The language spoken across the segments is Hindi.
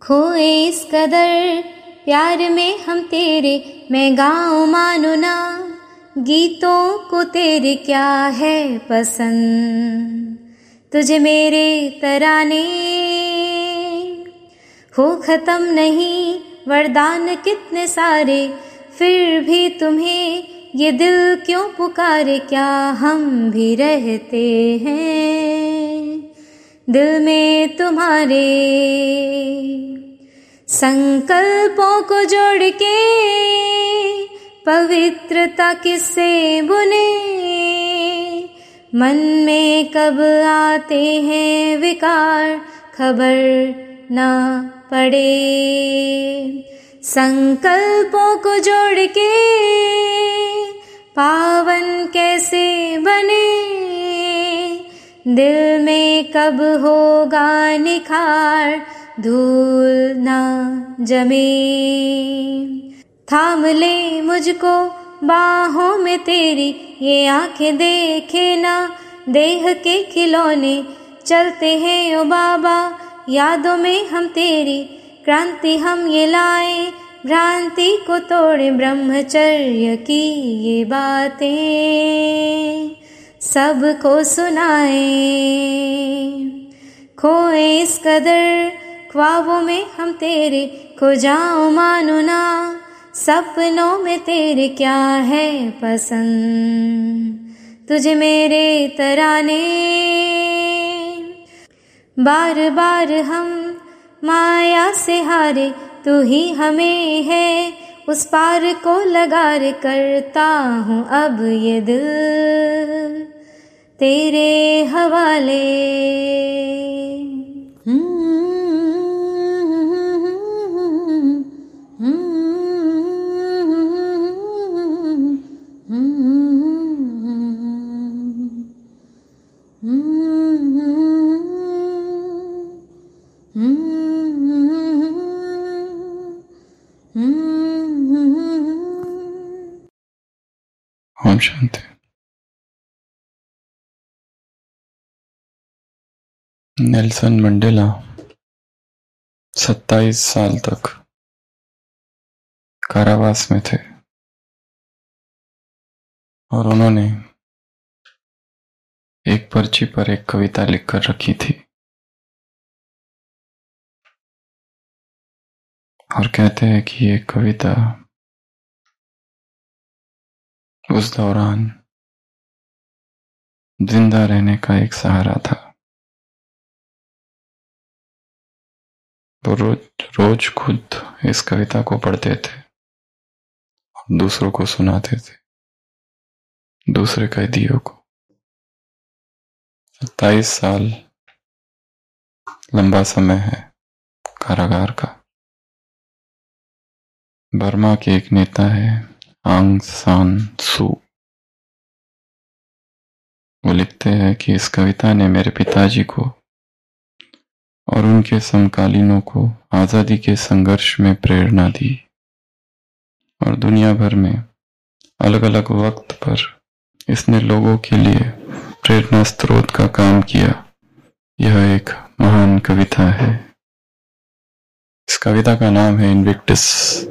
खोए इस कदर प्यार में हम तेरे, मैं गाऊं मानो ना गीतों को तेरे क्या है पसंद। तुझे मेरे तराने हो खत्म नहीं, वरदान कितने सारे, फिर भी तुम्हें ये दिल क्यों पुकारे। क्या हम भी रहते हैं दिल में तुम्हारे, संकल्पों को जोड़ के पवित्रता किससे बुने। मन में कब आते हैं विकार, खबर ना पड़े। संकल्पों को जोड़ के पावन कैसे बने, दिल में कब होगा निखार, धूल ना जमे। थाम ले मुझको बाहों में तेरी, ये आंखें देखे ना देह के खिलौने। चलते हैं ओ बाबा यादों में हम तेरी, क्रांति हम ये लाए भ्रांति को तोड़े। ब्रह्मचर्य की ये बातें सबको सुनाए। खोए इस कदर ख्वाबों में हम तेरे, खो जाओ मानो ना सपनों में तेरे क्या है पसंद। तुझे मेरे तराने बार बार हम माया से हारे, तू ही हमें है उस पार को लगा रे। करता हूँ अब ये दिल तेरे हवाले। ओम शांति। नेल्सन मंडेला 27 साल तक कारावास में थे और उन्होंने एक पर्ची पर एक कविता लिखकर रखी थी और कहते हैं कि ये कविता उस दौरान जिंदा रहने का एक सहारा था। वो रोज खुद इस कविता को पढ़ते थे और दूसरों को सुनाते थे, दूसरे कैदियों को। 27 साल लंबा समय है कारागार का। बर्मा के एक नेता है आंग सान सू। वो लिखते हैं कि इस कविता ने मेरे पिताजी को और उनके समकालीनों को आजादी के संघर्ष में प्रेरणा दी और दुनिया भर में अलग अलग वक्त पर इसने लोगों के लिए प्रेरणा स्रोत का काम किया। यह एक महान कविता है। इस कविता का नाम है इनविक्टस।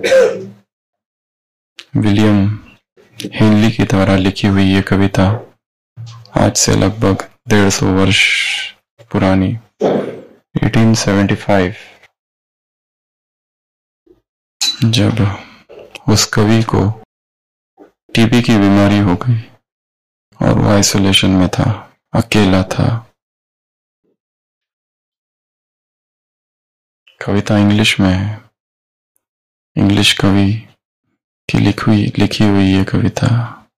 विलियम हेनली के द्वारा लिखी हुई ये कविता आज से लगभग 150 वर्ष पुरानी 1875 जब उस कवि को टीबी की बीमारी हो गई और वो आइसोलेशन में था, अकेला था। कविता इंग्लिश में है। इंग्लिश कवि की लिखी हुई ये कविता।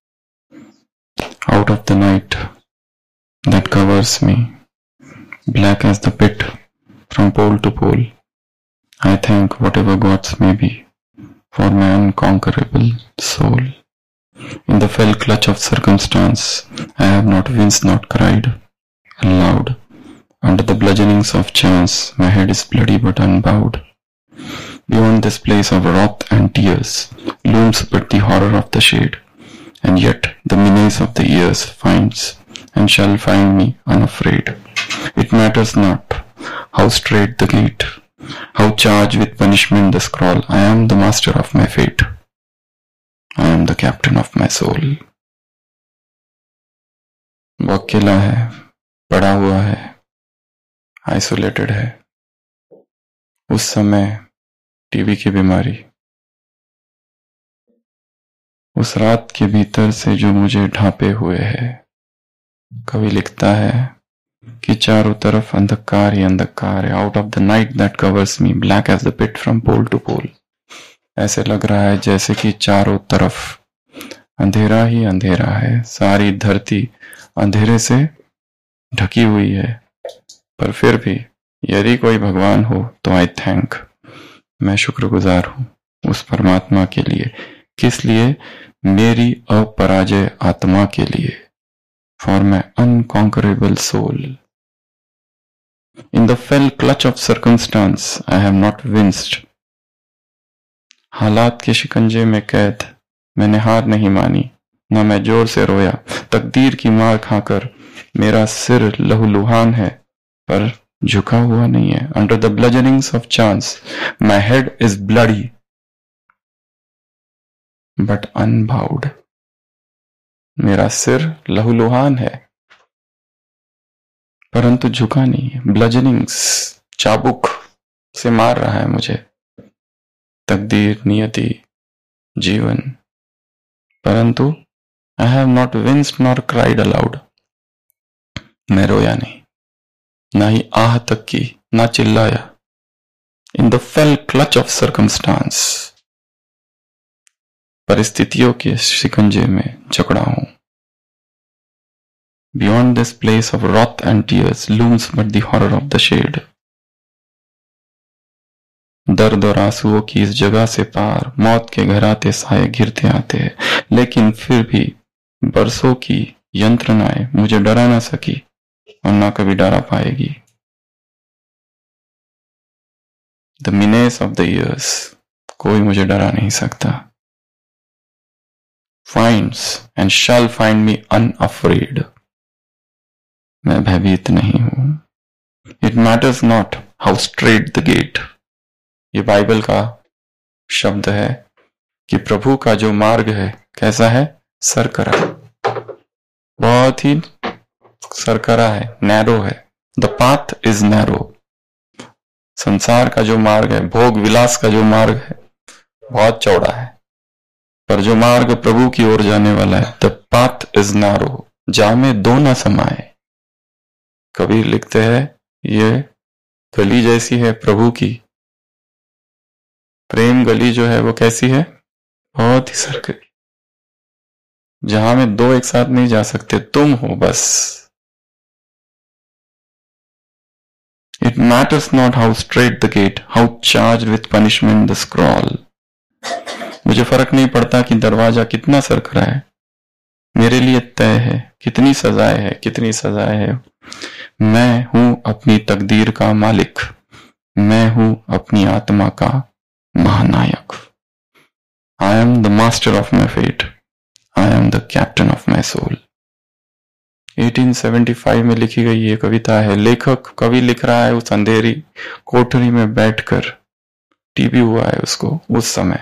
Out of the night that covers me, black as the pit from pole to pole, I thank whatever gods may be for my unconquerable soul. In the fell clutch of circumstance, I have not winced, not cried aloud. Under the bludgeonings of chance, my head is bloody but unbowed. Beyond this place of wrath and tears looms but the horror of the shade, and yet the menace of the years finds and shall find me unafraid. It matters not how strait the gate, How charged with punishment the scroll. I am the master of my fate. I am the captain of my soul. वो अकेला है, पड़ा हुआ है, आइसोलेटेड है. उस समय टीबी की बीमारी, उस रात के भीतर से जो मुझे ढांपे हुए है. कवि लिखता है कि चारों तरफ अंधकार ही अंधकार है. Out of the night that covers me, black as the pit from pole to pole. ऐसे लग रहा है जैसे कि चारों तरफ अंधेरा ही अंधेरा है. सारी धरती अंधेरे से ढकी हुई है. पर फिर भी यदि कोई भगवान हो तो आई थैंक, मैं शुक्रगुजार हूं उस परमात्मा के लिए. किस लिए? मेरी अपराजय आत्मा के लिए. For my unconquerable soul. In the fell clutch of circumstance, I have not winced. हालात के शिकंजे में कैद मैंने हार नहीं मानी, न मैं जोर से रोया. तकदीर की मार खाकर मेरा सिर लहूलुहान है, पर झुका हुआ नहीं है. Under the bludgeonings of chance, my head is bloody, but unbowed. मेरा सिर लहूलुहान है परंतु झुका नहीं है. ब्लजनिंग्स, चाबुक से मार रहा है मुझे तकदीर, नियति, जीवन, परंतु I have not winced nor cried aloud. मैं रोया नहीं, ना ही आह तक की, ना चिल्लाया. In the fell clutch of circumstance, परिस्थितियों के शिकंजे में जकड़ा हूं. Beyond this place of wrath and tears looms but the horror of the shade. दर्द और आंसुओं की इस जगह से पार मौत के घराते साए घिरते आते हैं, लेकिन फिर भी बरसों की यंत्रणाएं मुझे डरा ना सकी और ना कभी डरा पाएगी. The menace of the years, कोई मुझे डरा नहीं सकता. Finds and shall find me unafraid. मैं भयभीत नहीं हूं. It matters not how straight the gate. ये बाइबल का शब्द है कि प्रभु का जो मार्ग है कैसा है? सरकरा, बहुत ही सरकरा है, नैरो है. The path is narrow. संसार का जो मार्ग है, भोग विलास का जो मार्ग है, बहुत चौड़ा है, पर जो मार्ग प्रभु की ओर जाने वाला है, द पाथ इज नारो, जामे दो न समाए. कबीर लिखते हैं ये गली जैसी है प्रभु की. प्रेम गली जो है वो कैसी है? बहुत ही सरकरी, जहां में दो एक साथ नहीं जा सकते, तुम हो बस. It matters not how straight the gate, how charged with punishment the scroll. मुझे फर्क नहीं पड़ता कि दरवाजा कितना सरकरा है, मेरे लिए तय है कितनी सजाएं है, कितनी सजाएं है. मैं हूं अपनी तकदीर का मालिक, मैं हूं अपनी आत्मा का महानायक. I am the master of my fate. I am the captain of my soul. 1875 में लिखी गई ये कविता है. लेखक, कवि लिख रहा है उस अंधेरी कोठरी में बैठकर. टीबी हुआ है उसको उस समय,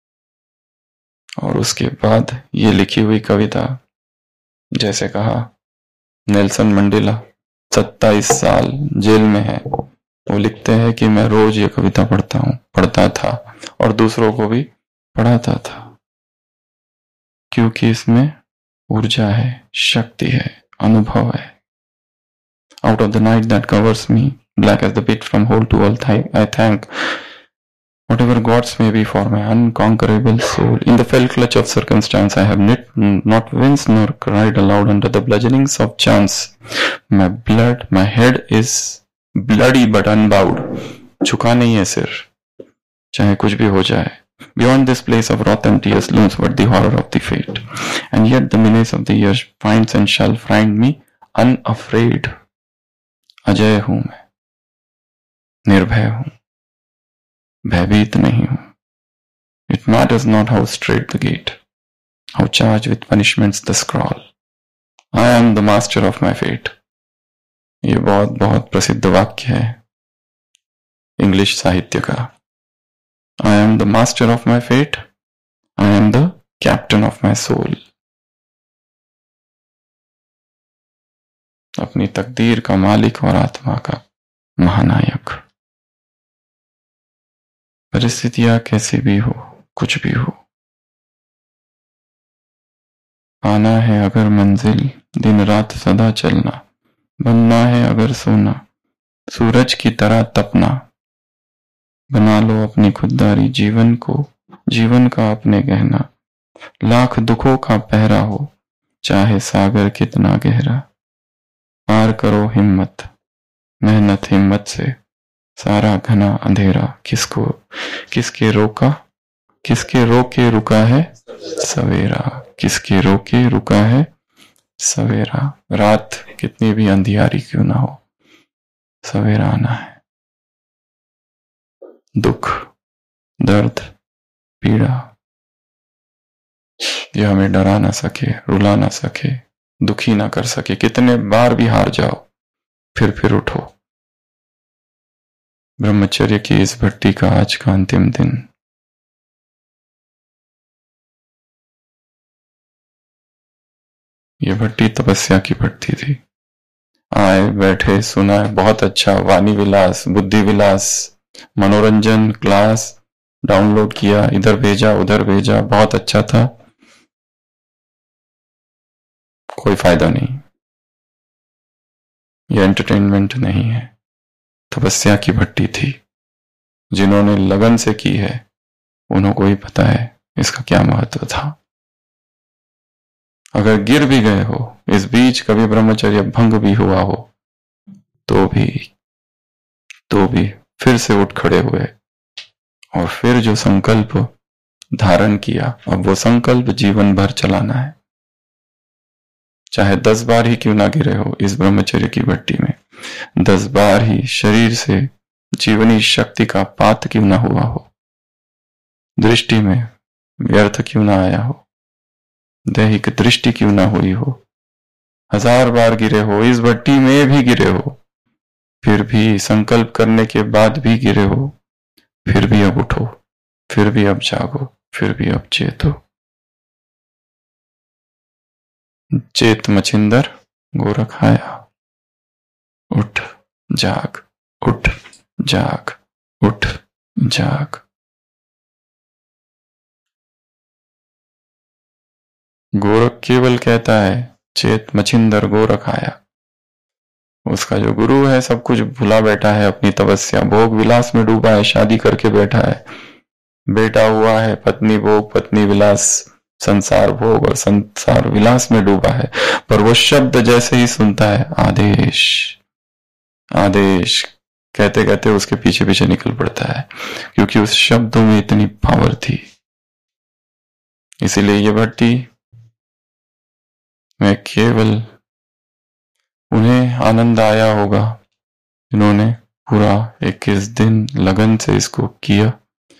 और उसके बाद ये लिखी हुई कविता, जैसे कहा नेल्सन मंडेला 27 साल जेल में है, वो लिखते हैं कि मैं रोज ये कविता पढ़ता था और दूसरों को भी पढ़ाता था, क्योंकि इसमें ऊर्जा है, शक्ति है, अनुभव है. Out of the night that covers me, black as the pit from hole to hole, I thank whatever gods may be for my unconquerable soul. In the fell clutch of circumstance, I have not winced nor cried aloud under the bludgeonings of chance. My head is bloody but unbowed. झुका नहीं है सिर, चाहे कुछ भी हो जाए. Beyond this place of wrath and tears looms but the horror of the fate. And yet the menace of the years finds and shall find me unafraid. Ajay हूं मैं, निर्भय हूं, भयभीत नहीं हूं. It matters not how straight the gate, how charged with punishments the scroll. I am the master of my fate. ये बहुत बहुत प्रसिद्ध वाक्य है. इंग्लिश साहित्य का। I am the master of my fate, I am the captain of my soul. अपनी तकदीर का मालिक और आत्मा का महानायक। परिस्थितियां कैसी भी हो, कुछ भी हो, आना है अगर मंजिल, दिन रात सदा चलना, बनना है अगर सोना, सूरज की तरह तपना। बना लो अपनी खुददारी जीवन को, जीवन का अपने गहना। लाख दुखों का पहरा हो, चाहे सागर कितना गहरा। पार करो हिम्मत, मेहनत हिम्मत से, सारा घना अंधेरा। किसको किसके रोका, किसके रोके रुका है सवेरा। किसके रोके रुका है सवेरा। रात कितनी भी अंधियारी क्यों ना हो, सवेरा आना है। दुख, दर्द, पीड़ा, ये हमें डरा ना सके, रुला ना सके, दुखी ना कर सके। कितने बार भी हार जाओ, फिर उठो। ब्रह्मचर्य की इस भट्टी का आज का अंतिम दिन। ये भट्टी तपस्या की भट्टी थी। आए बैठे सुना, बहुत अच्छा, वाणी विलास, बुद्धि विलास, मनोरंजन, क्लास डाउनलोड किया, इधर भेजा उधर भेजा, बहुत अच्छा था, कोई फायदा नहीं। ये एंटरटेनमेंट नहीं है, तपस्या की भट्टी थी। जिन्होंने लगन से की है उन्हों को ही पता है इसका क्या महत्व था। अगर गिर भी गए हो, इस बीच कभी ब्रह्मचर्य भंग भी हुआ हो, तो भी फिर से उठ खड़े हुए और फिर जो संकल्प धारण किया, अब वो संकल्प जीवन भर चलाना है। चाहे 10 बार ही क्यों ना गिरे हो इस ब्रह्मचर्य की भट्टी में, 10 बार ही शरीर से जीवनी शक्ति का पात क्यों ना हुआ हो, दृष्टि में व्यर्थ क्यों ना आया हो, दैहिक दृष्टि क्यों ना हुई हो, 1000 बार गिरे हो, इस भट्टी में भी गिरे हो, फिर भी संकल्प करने के बाद भी गिरे हो, फिर भी अब उठो, फिर भी अब जागो, फिर भी अब चेतो। चेत मछिंदर गोरख आया। उठ जाग, उठ जाग, उठ जाग। गोरख केवल कहता है चेत मछिंदर गोरख आया। उसका जो गुरु है सब कुछ भुला बैठा है, अपनी तपस्या भोग विलास में डूबा है, शादी करके बैठा है, बेटा हुआ है, पत्नी भोग पत्नी विलास, संसार भोग और संसार विलास में डूबा है। पर वो शब्द जैसे ही सुनता है आदेश आदेश कहते कहते उसके पीछे पीछे निकल पड़ता है, क्योंकि उस शब्दों में इतनी पावर थी। इसीलिए ये भट्टी में केवल उन्हें आनंद आया होगा जिन्होंने पूरा 21 दिन लगन से इसको किया,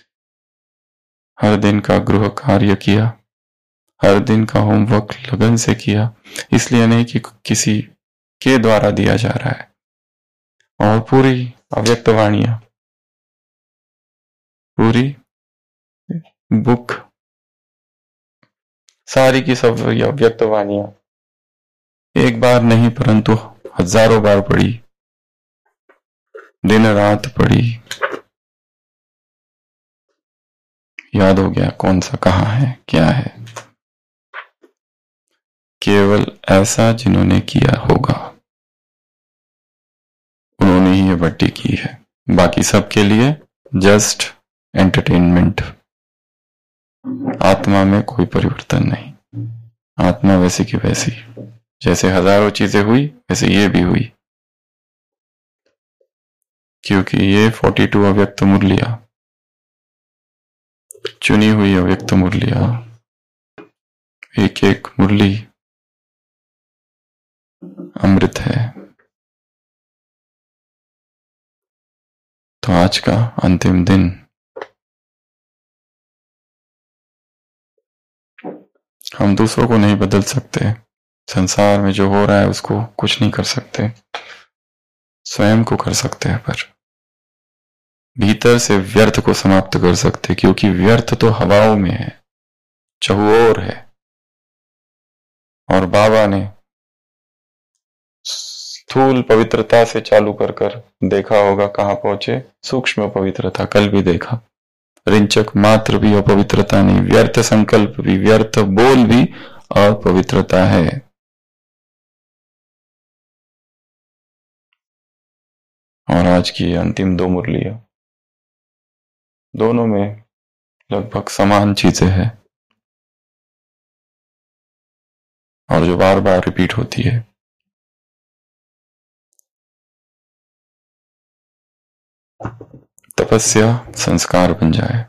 हर दिन का गृह कार्य किया, हर दिन का होमवर्क लगन से किया। इसलिए नहीं कि किसी के द्वारा दिया जा रहा है। और पूरी अव्यक्त वाणियां, पूरी बुक सारी की सब अव्यक्त वाणियां एक बार नहीं परंतु हजारों बार पढ़ी, दिन रात पढ़ी, याद हो गया कौन सा कहाँ है क्या है। केवल ऐसा जिन्होंने किया होगा उन्होंने ही ये भट्टी की है, बाकी सबके लिए जस्ट एंटरटेनमेंट। आत्मा में कोई परिवर्तन नहीं, आत्मा वैसी की वैसी, जैसे हजारों चीजें हुई वैसे ये भी हुई, क्योंकि ये 42 अव्यक्त मुरलियां, चुनी हुई अव्यक्त मुरलियां, एक एक मुरली अमृत है। तो आज का अंतिम दिन हम दूसरों को नहीं बदल सकते, संसार में जो हो रहा है उसको कुछ नहीं कर सकते, स्वयं को कर सकते हैं। पर भीतर से व्यर्थ को समाप्त कर सकते, क्योंकि व्यर्थ तो हवाओं में है, चहुओर है। और बाबा ने स्थूल पवित्रता से चालू कर कर देखा होगा कहां पहुंचे, सूक्ष्म पवित्रता। कल भी देखा, रिंचक मात्र भी अपवित्रता नहीं, व्यर्थ संकल्प भी, व्यर्थ बोल भी अपवित्रता है। और आज की अंतिम 2 मुरलियां, दोनों में लगभग समान चीजें हैं और जो बार बार रिपीट होती है। तपस्या संस्कार बन जाए।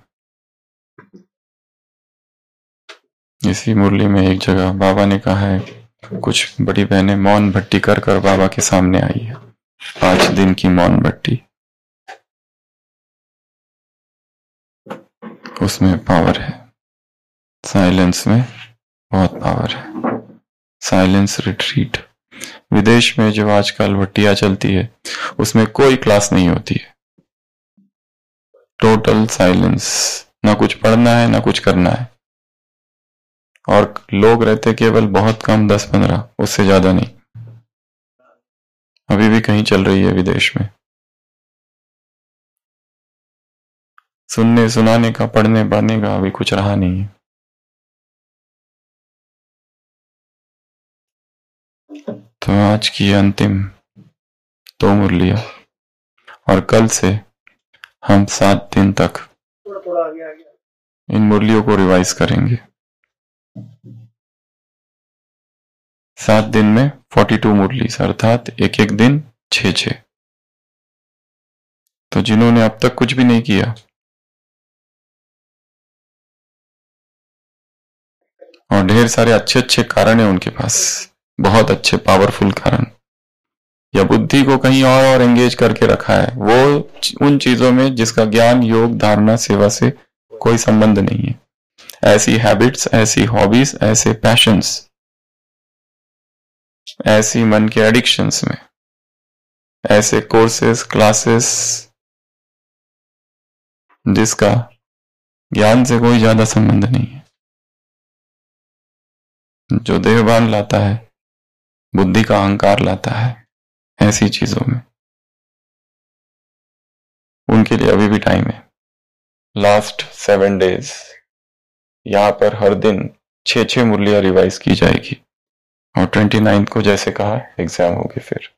इसी मुरली में एक जगह बाबा ने कहा है, कुछ बड़ी बहनें मौन भट्टी कर कर बाबा के सामने आई है, 5 दिन की मौन भट्टी। उसमें पावर है, साइलेंस में बहुत पावर है। Silence retreat. विदेश में जो आजकल भट्टियां चलती है उसमें कोई क्लास नहीं होती है, टोटल साइलेंस, ना कुछ पढ़ना है ना कुछ करना है। और लोग रहते केवल बहुत कम, 10-15, उससे ज्यादा नहीं। अभी भी कहीं चल रही है विदेश में, सुनने सुनाने का, पढ़ने पढ़ने का अभी कुछ रहा नहीं है। तो आज की अंतिम 2 मुरलियां, और कल से हम 7 दिन तक इन मुरलियों को रिवाइज करेंगे। 7 दिन में 42 मुरली, अर्थात एक एक दिन 6-6। तो जिन्होंने अब तक कुछ भी नहीं किया और ढेर सारे अच्छे अच्छे कारण है उनके पास, बहुत अच्छे पावरफुल कारण, या बुद्धि को कहीं और एंगेज करके रखा है, वो उन चीजों में जिसका ज्ञान, योग, धारणा, सेवा से कोई संबंध नहीं है। ऐसी हैबिट्स, ऐसी हॉबीज, ऐसे पैशंस, ऐसी मन के एडिक्शंस में, ऐसे कोर्सेस, क्लासेस जिसका ज्ञान से कोई ज्यादा संबंध नहीं है, जो देहभान लाता है, बुद्धि का अहंकार लाता है, ऐसी चीजों में उनके लिए अभी भी टाइम है। लास्ट 7 डेज यहां पर हर दिन 6-6 मुरलियां रिवाइज की जाएगी, और 29 को जैसे कहा एग्जाम होगी। फिर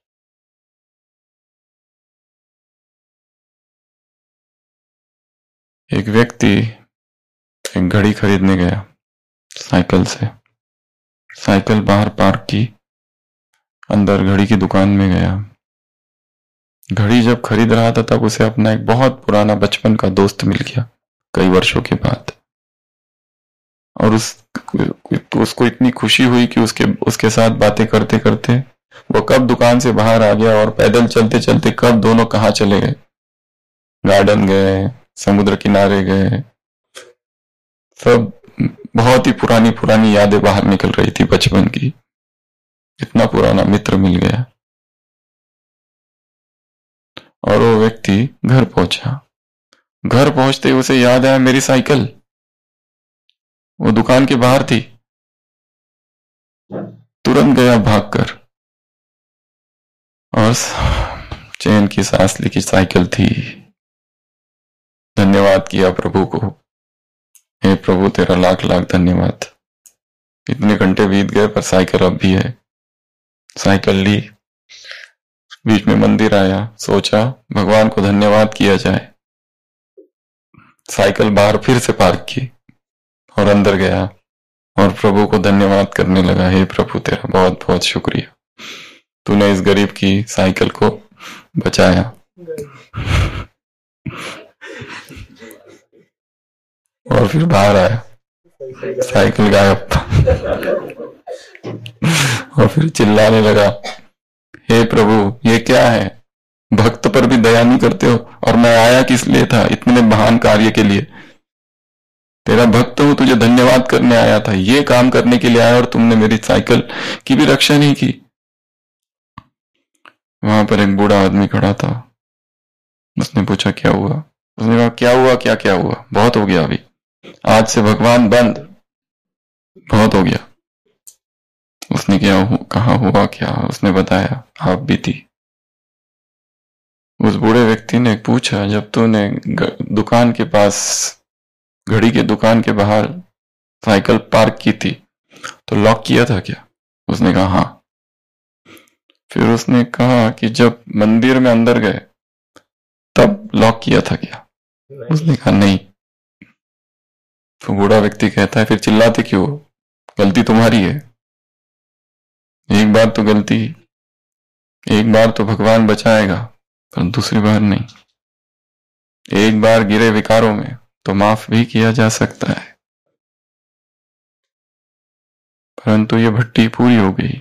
एक व्यक्ति एक घड़ी खरीदने गया साइकिल से, साइकिल बाहर पार्क की, अंदर घड़ी की दुकान में गया। घड़ी जब खरीद रहा था तब उसे अपना एक बहुत पुराना बचपन का दोस्त मिल गया कई वर्षों के बाद, और उसको इतनी खुशी हुई कि उसके साथ बातें करते करते वो कब दुकान से बाहर आ गया, और पैदल चलते चलते कब दोनों कहाँ चले गए, गार्डन गए, समुद्र किनारे गए, सब बहुत ही पुरानी पुरानी यादें बाहर निकल रही थी बचपन की। इतना पुराना मित्र मिल गया। और वो व्यक्ति घर पहुंचा। घर पहुंचते ही उसे याद आया, मेरी साइकिल वो दुकान के बाहर थी। तुरंत गया भागकर, और चैन की सांस ली कि साइकिल थी। धन्यवाद किया प्रभु को, हे प्रभु तेरा लाख लाख धन्यवाद। इतने घंटे बीत गए पर साइकिल अब भी है। साइकिल ली, बीच में मंदिर आया, सोचा भगवान को धन्यवाद किया जाए। साइकिल बाहर फिर से पार्क की और अंदर गया और प्रभु को धन्यवाद करने लगा, हे प्रभु तेरा बहुत बहुत शुक्रिया, तूने इस गरीब की साइकिल को बचाया। और फिर बाहर आया, साइकिल गायब था। और फिर चिल्लाने लगा, हे प्रभु ये क्या है, भक्त पर भी दया नहीं करते हो, और मैं आया किस लिए था, इतने महान कार्य के लिए। तेरा भक्त हूं, तुझे धन्यवाद करने आया था, ये काम करने के लिए आया, और तुमने मेरी साइकिल की भी रक्षा नहीं की। वहां पर एक बूढ़ा आदमी खड़ा था। उसने पूछा क्या हुआ। उसने कहा क्या हुआ, क्या क्या हुआ, बहुत हो गया, अभी आज से भगवान बंद, बहुत हो गया। उसने कहा हुआ क्या, उसने बताया आप भी थी। उस बूढ़े व्यक्ति ने पूछा जब तूने दुकान के पास, घड़ी के दुकान के बाहर साइकिल पार्क की थी तो लॉक किया था क्या? उसने कहा हाँ। फिर उसने कहा कि जब मंदिर में अंदर गए तब लॉक किया था क्या? उसने कहा नहीं। तो बूढ़ा व्यक्ति कहता है फिर चिल्लाते क्यों, गलती तुम्हारी है, एक बार तो गलती, एक बार तो भगवान बचाएगा पर दूसरी बार नहीं। एक बार गिरे विकारों में तो माफ भी किया जा सकता है, परंतु ये भट्टी पूरी हो गई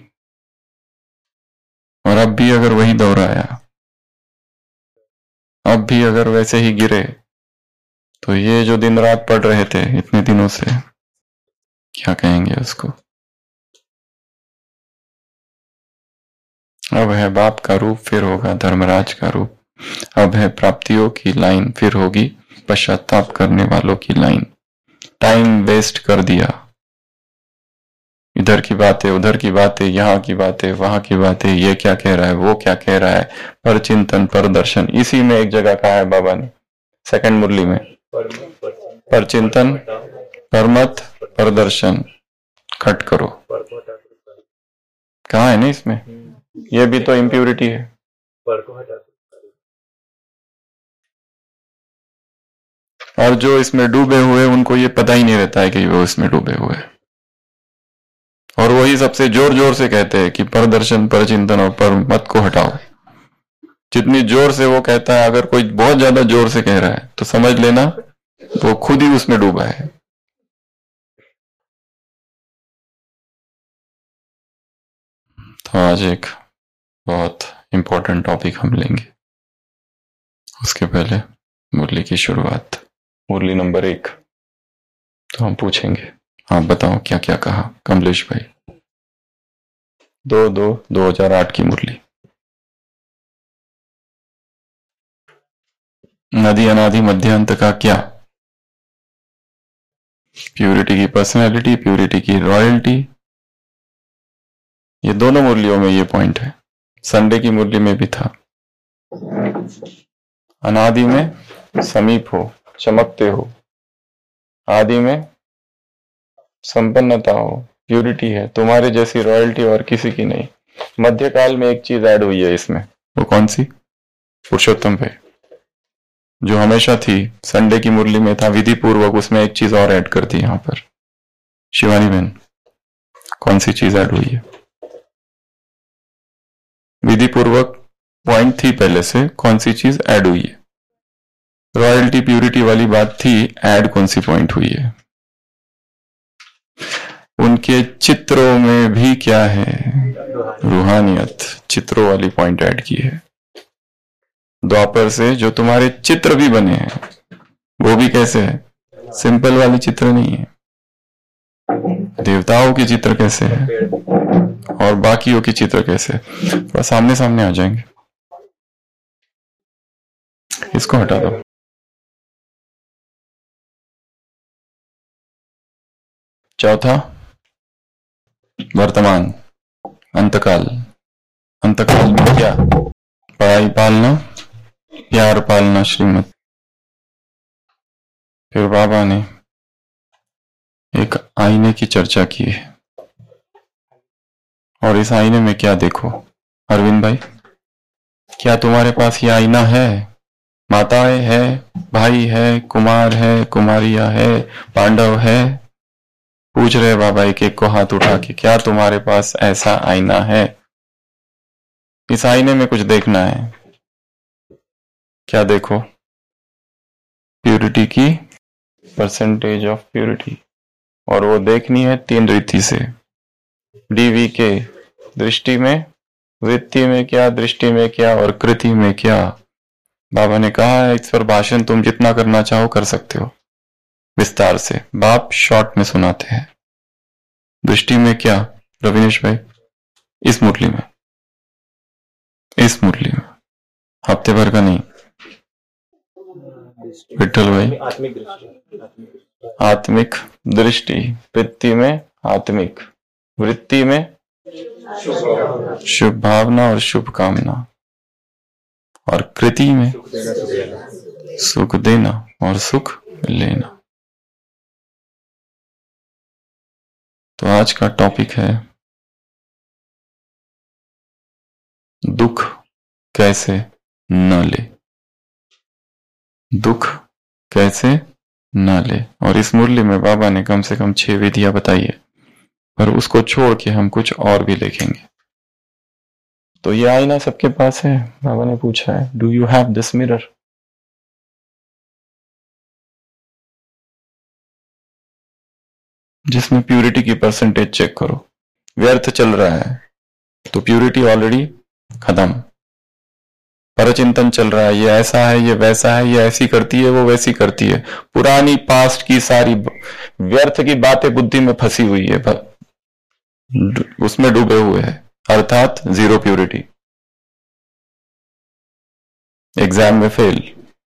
और अब भी अगर वही दोहराया, अब भी अगर वैसे ही गिरे तो ये जो दिन रात पढ़ रहे थे इतने दिनों से, क्या कहेंगे उसको? अब है बाप का रूप, फिर होगा धर्मराज का रूप। अब है प्राप्तियों की लाइन, फिर होगी पश्चाताप करने वालों की लाइन। टाइम वेस्ट कर दिया, इधर की बातें, उधर की बातें, यहाँ की बातें, वहां की बातें, ये क्या कह रहा है, वो क्या कह रहा है, पर चिंतन पर दर्शन। इसी में एक जगह कहा है बाबा ने, सेकंड मुरली में, पर चिंतन परमत पर दर्शन खट करो। कहा है ना इसमें, ये भी तो इम्प्योरिटी है। और जो इसमें डूबे हुए उनको ये पता ही नहीं रहता है कि वो इसमें डूबे हुए हैं, और वही सबसे जोर जोर से कहते हैं कि पर दर्शन, पर चिंतन और पर मत को हटाओ। जितनी जोर से वो कहता है, अगर कोई बहुत ज्यादा जोर से कह रहा है तो समझ लेना वो खुद ही उसमें डूबा है। तो आज एक बहुत इंपॉर्टेंट टॉपिक हम लेंगे, उसके पहले मुरली की शुरुआत, मुरली नंबर 1। तो हम पूछेंगे, आप बताओ क्या क्या कहा कमलेश भाई। 2/2/2008 की मुरली। नदी अनादि मध्यांत का क्या? प्यूरिटी की पर्सनैलिटी, प्यूरिटी की रॉयल्टी, ये दोनों मुरलियों में ये पॉइंट है। संडे की मुरली में भी था। अनादि में समीप हो, चमकते हो, आदि में संपन्नता हो, प्यूरिटी है, तुम्हारे जैसी रॉयल्टी और किसी की नहीं। मध्यकाल में एक चीज ऐड हुई है इसमें, वो कौन सी? पुरुषोत्तम पे, जो हमेशा थी, संडे की मुरली में था विधि पूर्वक, उसमें एक चीज और ऐड कर दी यहां पर। शिवानी बहन, कौन सी चीज ऐड हुई है? विधि पूर्वक पॉइंट थी पहले से, कौन सी चीज ऐड हुई है? रॉयल्टी प्यूरिटी वाली बात थी, ऐड कौन सी पॉइंट हुई है? उनके चित्रों में भी क्या है? रूहानियत, चित्रों वाली पॉइंट ऐड की है। द्वापर से जो तुम्हारे चित्र भी बने हैं वो भी कैसे है? सिंपल वाले चित्र नहीं है। देवताओं के चित्र कैसे है और बाकियों के चित्र कैसे? थोड़ा सामने सामने आ जाएंगे, इसको हटा दो। चौथा, वर्तमान, अंतकाल। अंतकाल में क्या? पढ़ाई पालना, प्यार पालना, श्रीमत। फिर बाबा ने एक आईने की चर्चा की है, और इस आईने में क्या देखो? अरविंद भाई, क्या तुम्हारे पास ये आईना है? माताएं है, भाई है, कुमार है, कुमारिया है, पांडव है? पूछ रहे बाबा एक एक को हाथ उठा के, क्या तुम्हारे पास ऐसा आईना है? इस आईने में कुछ देखना है, क्या देखो? प्यूरिटी की परसेंटेज ऑफ प्यूरिटी, और वो देखनी है 3 रीति से। डीवी के दृष्टि में, वृत्ति में क्या, दृष्टि में क्या, और कृति में क्या। बाबा ने कहा है इस पर भाषण तुम जितना करना चाहो कर सकते हो विस्तार से, बाप शॉर्ट में सुनाते हैं। दृष्टि में क्या रविनेश भाई? इस मुरली में, इस मुरली में, हफ्ते भर का नहीं। विठल भाई? आत्मिक दृष्टि। आत्मिक दृष्टि। वृत्ति में आत्मिक, वृत्ति में शुभ भावना और शुभ कामना, और कृति में सुख देना और सुख लेना। तो आज का टॉपिक है दुख कैसे न ले। दुख कैसे न ले। और इस मुरली में बाबा ने कम से कम 6 विधियां बताई है, पर उसको छोड़ के हम कुछ और भी लिखेंगे। तो ये आईना सबके पास है? बाबा ने पूछा है, do you have this mirror? जिसमें प्यूरिटी की परसेंटेज चेक करो। व्यर्थ चल रहा है तो प्यूरिटी ऑलरेडी खत्म। परचिंतन चल रहा है, ये ऐसा है, ये वैसा है, ये ऐसी करती है, वो वैसी करती है, पुरानी पास्ट की सारी व्यर्थ की बातें बुद्धि में फंसी हुई है, उसमें डूबे हुए हैं, अर्थात जीरो प्यूरिटी। एग्जाम में फेल।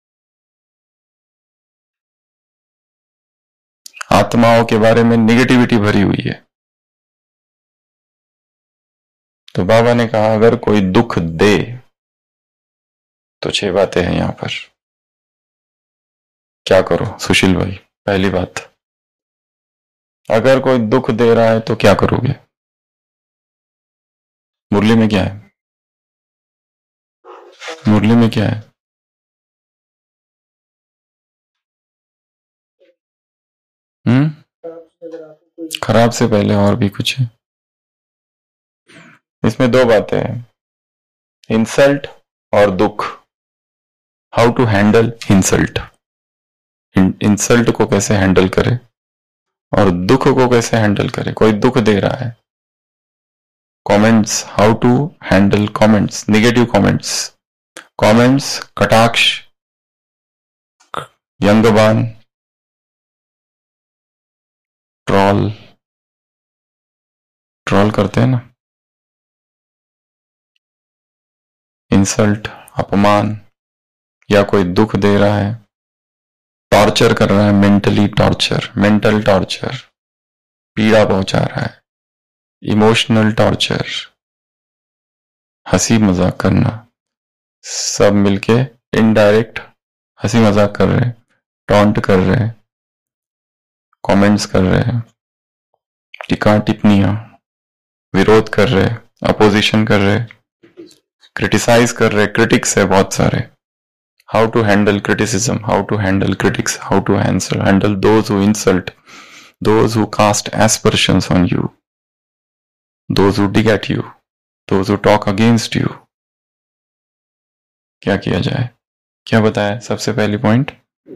आत्माओं के बारे में निगेटिविटी भरी हुई है। तो बाबा ने कहा अगर कोई दुख दे तो 6 बातें हैं यहां पर। क्या करो सुशील भाई? पहली बात, अगर कोई दुख दे रहा है तो क्या करोगे? मुरली में क्या है? मुरली में क्या है? खराब से पहले और भी कुछ है। इसमें 2 बातें हैं, इंसल्ट और दुख। How to handle insult. Insult को कैसे हैंडल करे और दुख को कैसे हैंडल करे। कोई दुख दे रहा है, comments, how to handle comments, negative comments. Comments, कटाक्ष, यंगबान, ट्रॉल। ट्रॉल करते हैं ना। इंसल्ट, अपमान, या कोई दुख दे रहा है, टॉर्चर कर रहा है, मेंटली टॉर्चर, मेंटल टॉर्चर, पीड़ा पहुंचा रहा है, इमोशनल टॉर्चर, हंसी मजाक करना, सब मिलके इनडायरेक्ट हंसी मजाक कर रहे हैं, टॉन्ट कर रहे हैं, कमेंट्स कर रहे हैं, टिक्का टिप्पणियां, विरोध कर रहे, अपोजिशन कर रहे, क्रिटिसाइज कर रहे, क्रिटिक्स है बहुत सारे। How to handle criticism, how to handle critics, how to handle those who insult, those who cast aspersions on you, those who dig at you, those who talk against you. क्या किया जाए? क्या बताया सबसे पहली पॉइंट?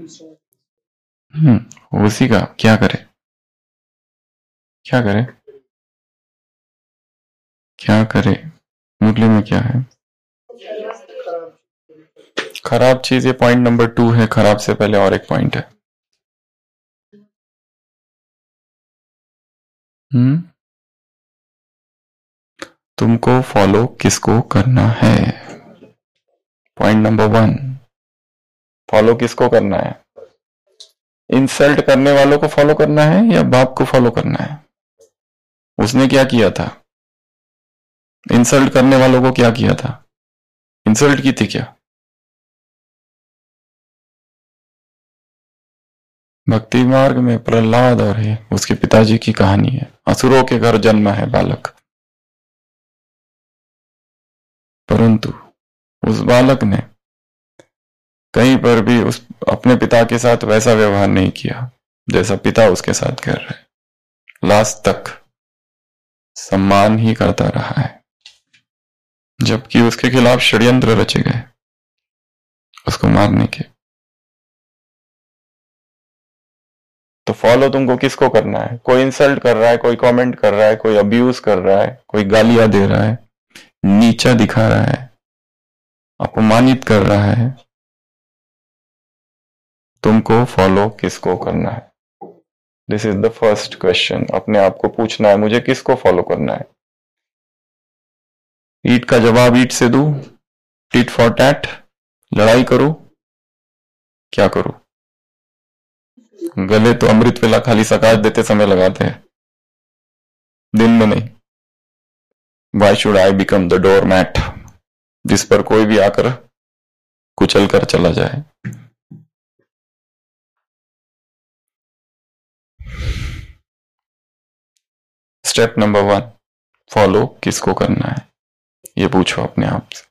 उसी का क्या करे? क्या करे? क्या करे? मुरली में क्या है? खराब चीज, ये पॉइंट नंबर 2 है। खराब से पहले और एक पॉइंट है। तुमको फॉलो किसको करना है? पॉइंट नंबर 1, फॉलो किसको करना है? इंसल्ट करने वालों को फॉलो करना है या बाप को फॉलो करना है? उसने क्या किया था? इंसल्ट करने वालों को क्या किया था? इंसल्ट की थी क्या? भक्ति मार्ग में प्रहलाद और है उसके पिताजी की कहानी है। असुरों के घर जन्मा है बालक, परंतु उस बालक ने कहीं पर भी उस अपने पिता के साथ वैसा व्यवहार नहीं किया जैसा पिता उसके साथ कर रहे। लास्ट तक सम्मान ही करता रहा है, जबकि उसके खिलाफ षड्यंत्र रचे गए उसको मारने के। तो फॉलो तुमको किसको करना है? कोई इंसल्ट कर रहा है, कोई कमेंट कर रहा है, कोई अब्यूज कर रहा है, कोई गालियां दे रहा है, नीचा दिखा रहा है, अपमानित कर रहा है, तुमको फॉलो किसको करना है? This is the first question. अपने आप को पूछना है, मुझे किसको फॉलो करना है? ईट का जवाब ईट से दूं, टिट फॉर टैट, लड़ाई करूं, क्या करूं? गले तो अमृत वेला खाली सकाश देते समय लगाते हैं, दिन में नहीं। Why should I become the doormat जिस पर कोई भी आकर कुचल कर चला जाए? स्टेप नंबर 1, फॉलो किसको करना है ये पूछो अपने आप से।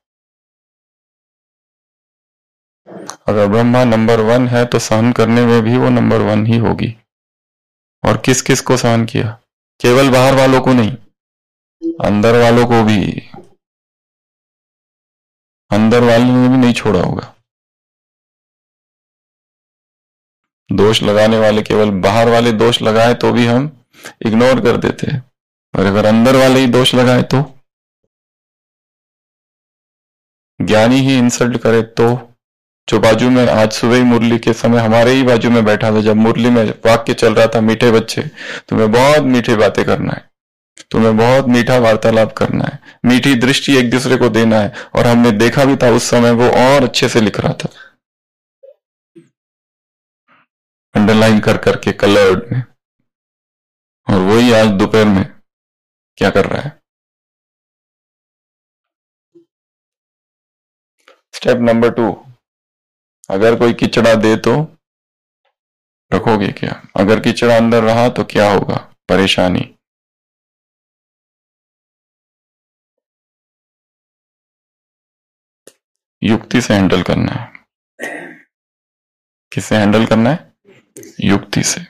अगर ब्रह्मा नंबर 1 है तो सहन करने में भी वो नंबर 1 ही होगी। और किस किस को सहन किया? केवल बाहर वालों को नहीं, अंदर वालों को भी। अंदर वालों ने भी नहीं छोड़ा होगा। दोष लगाने वाले केवल बाहर वाले दोष लगाए तो भी हम इग्नोर कर देते हैं, और अगर अंदर वाले ही दोष लगाए तो, ज्ञानी ही इंसल्ट करे तो। जो बाजू में आज सुबह ही मुरली के समय हमारे ही बाजू में बैठा था, जब मुरली में वाक्य चल रहा था, मीठे बच्चे तुम्हें बहुत मीठी बातें करना है, तुम्हें बहुत मीठा वार्तालाप करना है, मीठी दृष्टि एक दूसरे को देना है। और हमने देखा भी था उस समय वो और अच्छे से लिख रहा था, अंडरलाइन कर करके कलर्ड में। और वही आज दोपहर में क्या कर रहा है? स्टेप नंबर 2, अगर कोई किचड़ा दे तो रखोगे क्या? अगर किचड़ा अंदर रहा तो क्या होगा? परेशानी। युक्ति से हैंडल करना है। किससे हैंडल करना है? युक्ति से।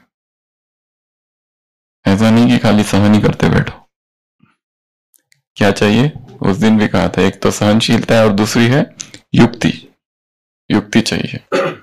ऐसा नहीं कि खाली सहन ही करते बैठो। क्या चाहिए? उस दिन भी कहा था, एक तो सहनशीलता है और दूसरी है युक्ति। युक्ति चाहिए।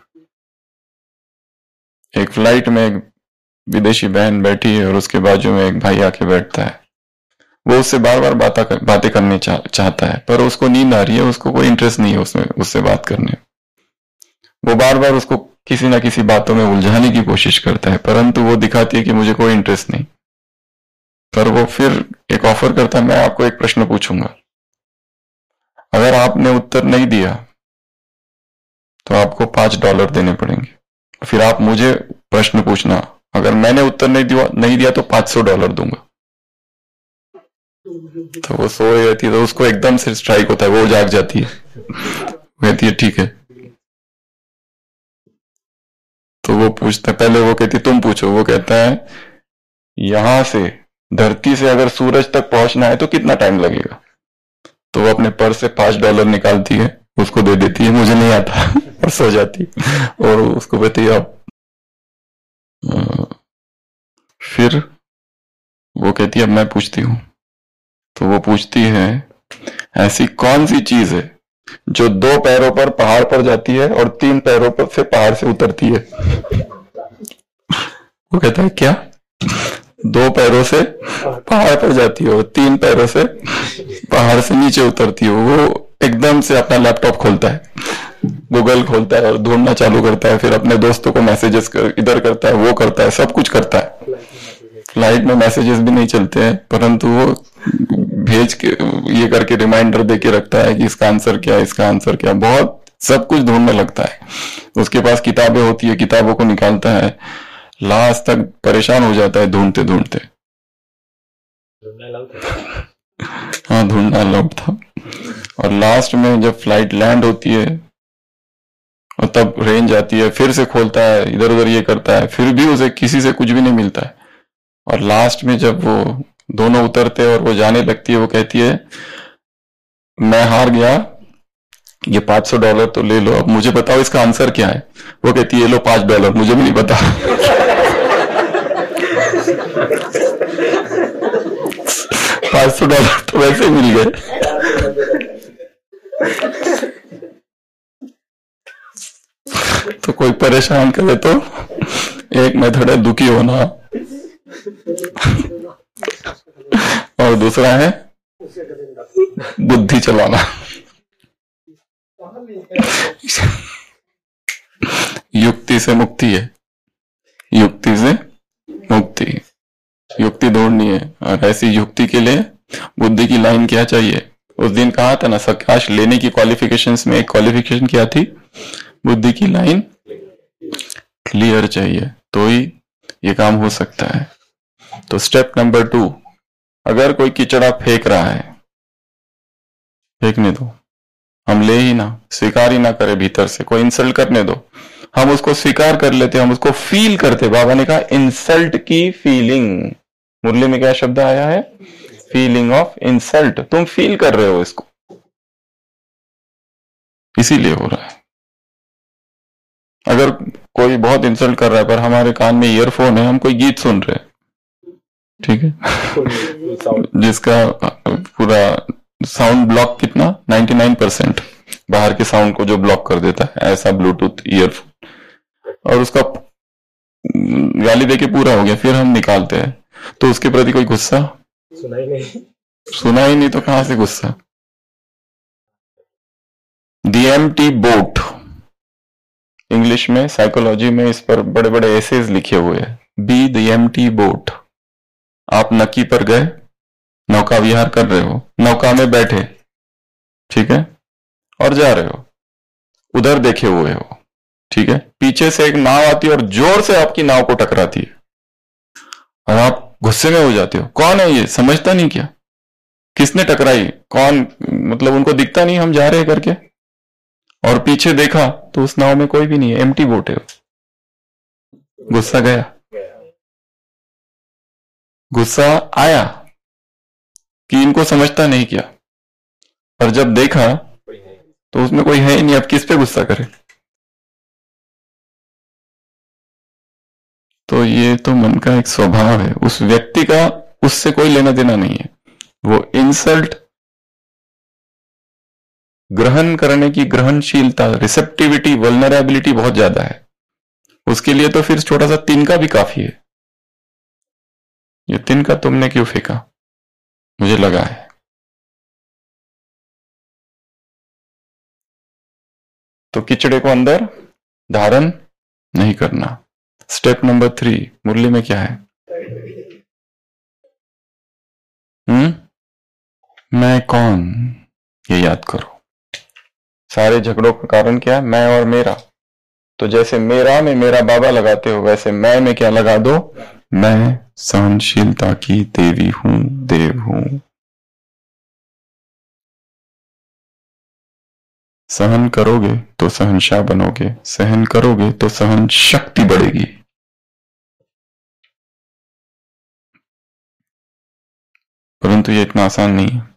एक फ्लाइट में एक विदेशी बहन बैठी है और उसके बाजू में एक भाई आके बैठता है। वो उससे बार बार बातें करने चाहता है, पर उसको नींद आ रही है, उसको कोई इंटरेस्ट नहीं है उसमें, उससे बात करने। वो बार बार उसको किसी ना किसी बातों में उलझाने की कोशिश करता है, परंतु वो दिखाती है कि मुझे कोई इंटरेस्ट नहीं। पर वो फिर एक ऑफर करता है, मैं आपको एक प्रश्न पूछूंगा, अगर आपने उत्तर नहीं दिया तो आपको $5 देने पड़ेंगे। फिर आप मुझे प्रश्न पूछना, अगर मैंने उत्तर नहीं दिया तो $500 दूंगा। तो वो सो रही रहती है, तो उसको एकदम से स्ट्राइक होता है, वो जाग जाती है, कहती है ठीक है। तो वो पूछता, पहले वो कहती तुम पूछो, वो कहता है यहां से धरती से अगर सूरज तक पहुंचना है तो कितना टाइम लगेगा? तो वो अपने पर्स से $5 निकालती है, उसको दे देती है, मुझे नहीं आता, और सो जाती। और उसको कहती है आप, फिर वो कहती है अब मैं पूछती हूं। तो वो पूछती है, ऐसी कौन सी चीज है जो 2 पैरों पर पहाड़ पर जाती है और 3 पैरों पर से पहाड़ से उतरती है? वो कहता है क्या? 2 पैरों से पहाड़ पर जाती है और 3 पैरों से पहाड़ से नीचे उतरती है। वो एकदम से अपना लैपटॉप खोलता है, गूगल खोलता है और ढूंढना चालू करता है, फिर अपने दोस्तों को मैसेजेस इधर करता है, वो करता है, सब कुछ करता है। फ्लाइट में मैसेजेस भी नहीं चलते हैं, परंतु वो भेज के ये करके रिमाइंडर दे के रखता है कि इसका आंसर क्या है, इसका आंसर क्या, बहुत सब कुछ ढूंढने लगता है। उसके पास किताबें होती है, किताबों को निकालता है, लास्ट तक परेशान हो जाता है ढूंढते ढूंढते। हाँ, ढूंढना अलाउड था। और लास्ट में जब फ्लाइट लैंड होती है और तब रेंज आती है, फिर से खोलता है, इधर उधर ये करता है, फिर भी उसे किसी से कुछ भी नहीं मिलता है। और लास्ट में जब वो दोनों उतरते हैं और वो जाने लगती है, वो कहती है मैं हार गया, ये $500 तो ले लो, अब मुझे बताओ इसका आंसर क्या है। वो कहती है ये लो $5, मुझे भी नहीं पता। $500 तो वैसे ही मिल गए। तो कोई परेशान करे तो एक मेथड है दुखी होना, और दूसरा है बुद्धि चलाना। युक्ति से मुक्ति है, युक्ति से मुक्ति, युक्ति ढूंढनी है। और ऐसी युक्ति के लिए बुद्धि की लाइन क्या चाहिए? उस दिन कहा था ना, सकाश लेने की क्वालिफिकेशंस में एक क्वालिफिकेशन क्या थी? बुद्धि की लाइन क्लियर चाहिए तो ही ये काम हो सकता है। तो स्टेप नंबर 2, अगर कोई किचड़ा फेंक रहा है, फेंकने दो, हम ले ही ना, स्वीकार ही ना करे, भीतर से कोई इंसल्ट करने दो, हम उसको स्वीकार कर लेते, हम उसको फील करते। बाबा ने कहा इंसल्ट की फीलिंग, मुरली में क्या शब्द आया है? Feeling of insult. तुम फील कर रहे हो इसको, इसीलिए हो रहा है। अगर कोई बहुत इंसल्ट कर रहा है पर हमारे कान में ईयरफोन है, हम कोई गीत सुन रहे हैं, ठीक है, जिसका पूरा साउंड ब्लॉक कितना 99% बाहर के साउंड को जो ब्लॉक कर देता है, ऐसा ब्लूटूथ ईयरफोन, और उसका गाली देके पूरा हो गया, फिर हम निकालते हैं, तो उसके प्रति कोई गुस्सा सुना ही नहीं तो कहां से गुस्सा? द एम्प्टी बोट, इंग्लिश में साइकोलॉजी में इस पर बड़े बड़े एसेज लिखे हुए हैं। Be the empty boat. आप नकी पर गए, नौका विहार कर रहे हो, नौका में बैठे, ठीक है, और जा रहे हो, उधर देखे हुए हो, ठीक है, पीछे से एक नाव आती है और जोर से आपकी नाव को टकराती है और आप गुस्से में हो जाते हो। कौन है ये? समझता नहीं क्या? किसने टकराई? कौन? मतलब उनको दिखता नहीं हम जा रहे हैं करके, और पीछे देखा तो उस नाव में कोई भी नहीं है, एम्प्टी बोट है। गुस्सा गया, गुस्सा आया कि इनको समझता नहीं क्या, और जब देखा तो उसमें कोई है ही नहीं, अब किस पे गुस्सा करे? तो ये तो मन का एक स्वभाव है, उस व्यक्ति का उससे कोई लेना देना नहीं है। वो इंसल्ट ग्रहण करने की ग्रहणशीलता, रिसेप्टिविटी, वल्नरेबिलिटी बहुत ज्यादा है, उसके लिए तो फिर छोटा सा तिनका भी काफी है। ये तिनका तुमने क्यों फेंका? मुझे लगा है। तो किचड़े को अंदर धारण नहीं करना। स्टेप नंबर 3 मुरली में क्या है? मैं कौन, ये याद करो। सारे झगड़ों का कारण क्या है? मैं और मेरा। तो जैसे मेरा में मेरा बाबा लगाते हो, वैसे मैं में क्या लगा दो? मैं सहनशीलता की देवी हूं, देव हूं। सहन करोगे तो सहनशाह बनोगे, सहन करोगे तो सहन शक्ति बढ़ेगी। परंतु ये इतना आसान नहीं है।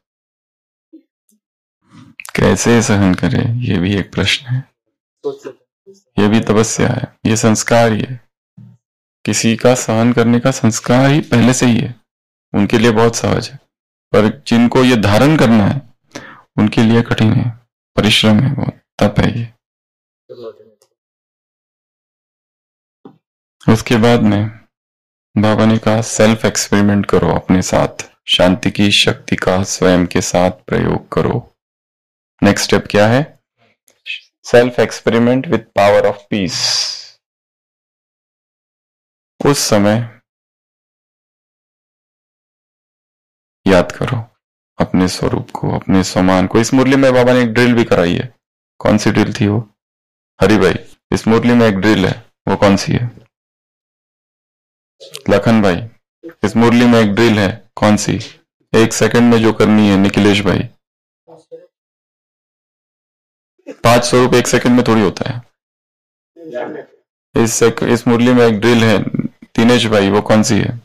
कैसे सहन करें, ये भी एक प्रश्न है, ये भी तपस्या है, ये संस्कार ही है। किसी का सहन करने का संस्कार ही पहले से ही है, उनके लिए बहुत सहज है, पर जिनको ये धारण करना है उनके लिए कठिन है, परिश्रम है, बहुत तप है ये। उसके बाद में बाबा ने कहा सेल्फ एक्सपेरिमेंट करो अपने साथ, शांति की शक्ति का स्वयं के साथ प्रयोग करो। नेक्स्ट स्टेप क्या है? Self experiment with power of peace. उस समय याद करो अपने स्वरूप को, अपने समान को। इस मुरली में बाबा ने एक ड्रिल भी कराई है। कौन सी ड्रिल थी वो? हरि भाई, इस मुरली में एक ड्रिल है, वो कौन सी है? लखन भाई, इस मुरली में एक ड्रिल है, कौन सी? 1 सेकंड में जो करनी है। निखिलेश भाई, 500 रुपए 1 सेकंड में थोड़ी होता है। इस मुरली में एक ड्रिल है। दिनेश भाई, वो कौन सी है?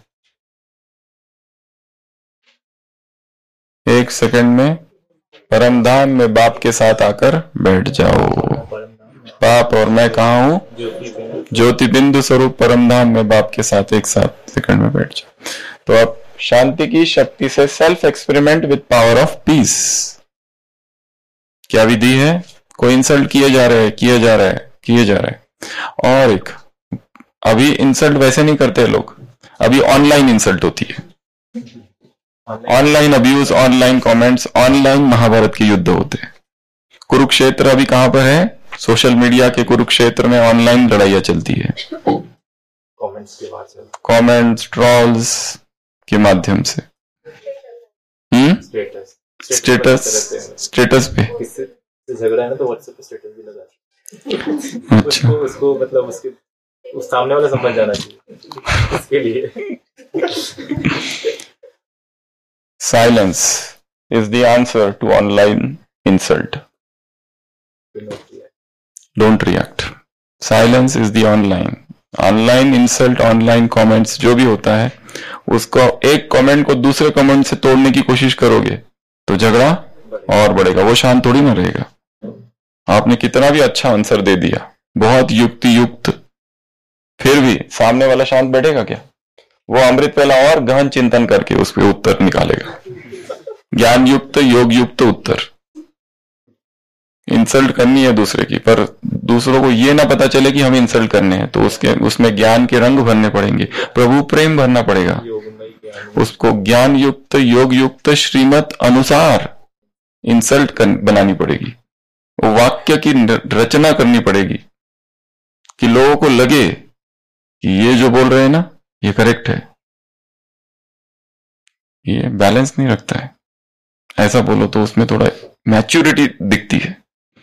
1 सेकंड में परमधाम में बाप के साथ आकर बैठ जाओ। बाप और मैं कहा हूं? ज्योति बिंदु स्वरूप परमधाम में बाप के साथ एक साथ सेकंड में बैठ जाओ। तो अब शांति की शक्ति से self experiment with power of peace. क्या विधि है? कोई इंसल्ट किए जा रहे हैं। और एक, अभी इंसल्ट वैसे नहीं करते लोग, अभी ऑनलाइन इंसल्ट होती है, online abuse, online comments, online Mahabharat के युद्ध होते हैं। कुरुक्षेत्र अभी कहां पर है? सोशल मीडिया के कुरुक्षेत्र में ऑनलाइन लड़ाइयां चलती है, कमेंट्स, ट्रॉल्स के माध्यम से। स्टेटस पे झगड़ा है ना, तो व्हाट्सएप पे स्टेटस भी लगा। अच्छा, उसको मतलब उसके उस सामने वाला समझ जाना चाहिए इसके लिए। Silence is the answer to online insult. Don't react. Silence is the online insult, online comments जो भी होता है, उसको एक कमेंट को दूसरे कमेंट से तोड़ने की कोशिश करोगे तो झगड़ा और बढ़ेगा, वो शांत थोड़ी ना रहेगा। आपने कितना भी अच्छा आंसर दे दिया, बहुत युक्त, फिर भी सामने वाला शांत बैठेगा क्या? वो अमृत पहला और गहन चिंतन करके उस पर उत्तर निकालेगा, ज्ञान युक्त योग युक्त उत्तर। इंसल्ट करनी है दूसरे की, पर दूसरों को ये ना पता चले कि हम इंसल्ट करने हैं, तो उसमें ज्ञान के रंग भरने पड़ेंगे, प्रभु प्रेम भरना पड़ेगा, उसको ज्ञान युक्त योग युक्त श्रीमत अनुसार इंसल्ट बनानी पड़ेगी, वाक्य की रचना करनी पड़ेगी कि लोगों को लगे कि ये जो बोल रहे हैं ना ये करेक्ट है। ये बैलेंस नहीं रखता है। ऐसा बोलो तो उसमें थोड़ा मैच्योरिटी दिखती है।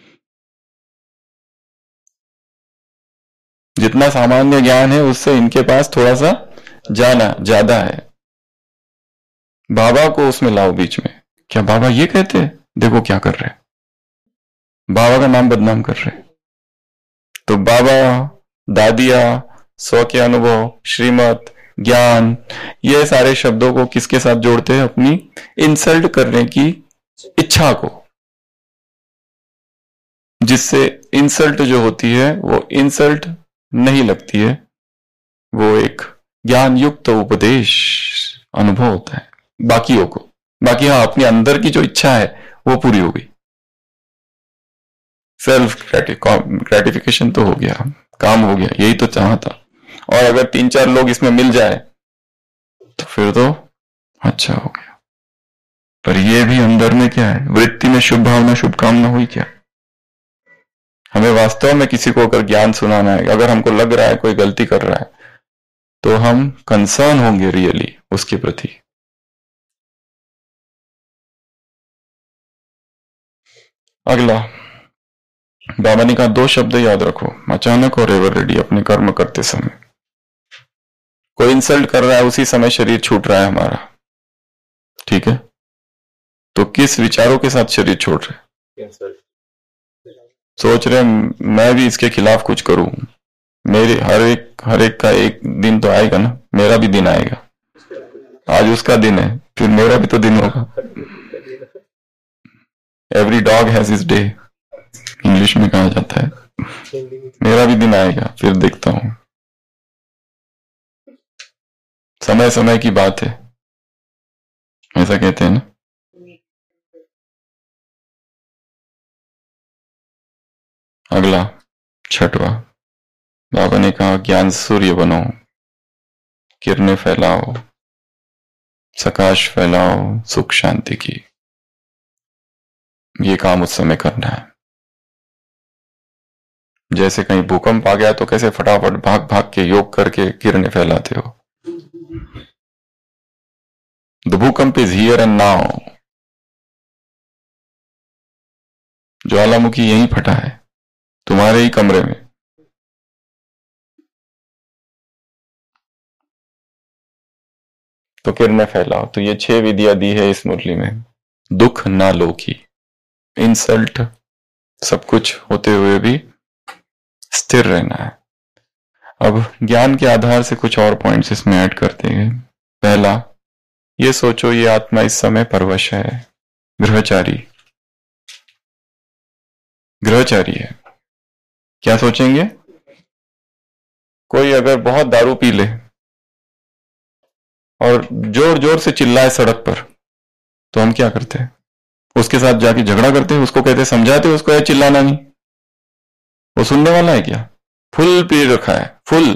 जितना सामान्य ज्ञान है उससे इनके पास थोड़ा सा ज्यादा है। बाबा को उसमें लाओ बीच में, क्या बाबा ये कहते हैं, देखो क्या कर रहे हैं, बाबा का नाम बदनाम कर रहे हैं। तो बाबा, दादिया, स्व के अनुभव, श्रीमत, ज्ञान, ये सारे शब्दों को किसके साथ जोड़ते हैं? अपनी इंसल्ट करने की इच्छा को, जिससे इंसल्ट जो होती है वो इंसल्ट नहीं लगती है, वो एक ज्ञान युक्त उपदेश अनुभव होता है बाकियों को। बाकी हाँ, अपने अंदर की जो इच्छा है वो पूरी हो गई, सेल्फ ग्रेटिफिकेशन तो हो गया, काम हो गया, यही तो चाहा था। और अगर 3-4 लोग इसमें मिल जाए तो फिर तो अच्छा हो गया। पर ये भी अंदर में क्या है, वृत्ति में शुभ भावना शुभकामना हुई क्या? हमें वास्तव में किसी को अगर ज्ञान सुनाना है, अगर हमको लग रहा है कोई गलती कर रहा है, तो हम कंसर्न होंगे रियली उसके प्रति। अगला, बाबा ने कहा 2 शब्द याद रखो, अचानक और एवर रेडी। अपने कर्म करते समय कोई इंसल्ट कर रहा है, उसी समय शरीर छूट रहा है हमारा, ठीक है? तो किस विचारों के साथ शरीर छोड़ रहे? सोच रहे मैं भी इसके खिलाफ कुछ करूं, मेरे हर एक का एक दिन तो आएगा ना, मेरा भी दिन आएगा। आज उसका दिन है, फिर मेरा भी तो दिन होगा। Every dog has his day, English में कहा जाता है। मेरा भी दिन आएगा, फिर देखता हूं। समय समय की बात है, ऐसा कहते हैं ना। अगला, छठवा, बाबा ने कहा ज्ञान सूर्य बनो, किरणें फैलाओ, प्रकाश फैलाओ सुख शांति की। ये काम उस समय करना है। जैसे कहीं भूकंप आ गया तो कैसे फटाफट भाग भाग के योग करके किरणें फैलाते हो। द भूकंप इज हियर एंड नाउ। ज्वालामुखी यहीं फटा है, तुम्हारे ही कमरे में। तो किरणें फैलाओ। तो ये 6 विधियां दी है इस मुरली में। दुख ना लो की, इंसल्ट सब कुछ होते हुए भी स्थिर रहना है। अब ज्ञान के आधार से कुछ और पॉइंट्स इसमें ऐड करते हैं। पहला, ये सोचो ये आत्मा इस समय परवश है, गृहचारी है। क्या सोचेंगे? कोई अगर बहुत दारू पी ले और जोर जोर से चिल्लाए सड़क पर, तो हम क्या करते हैं? उसके साथ जाके झगड़ा करते हैं, उसको कहते हैं, समझाते हैं उसको, है चिल्लाना नहीं। वो सुनने वाला है क्या? फुल पी रखा है, फुल।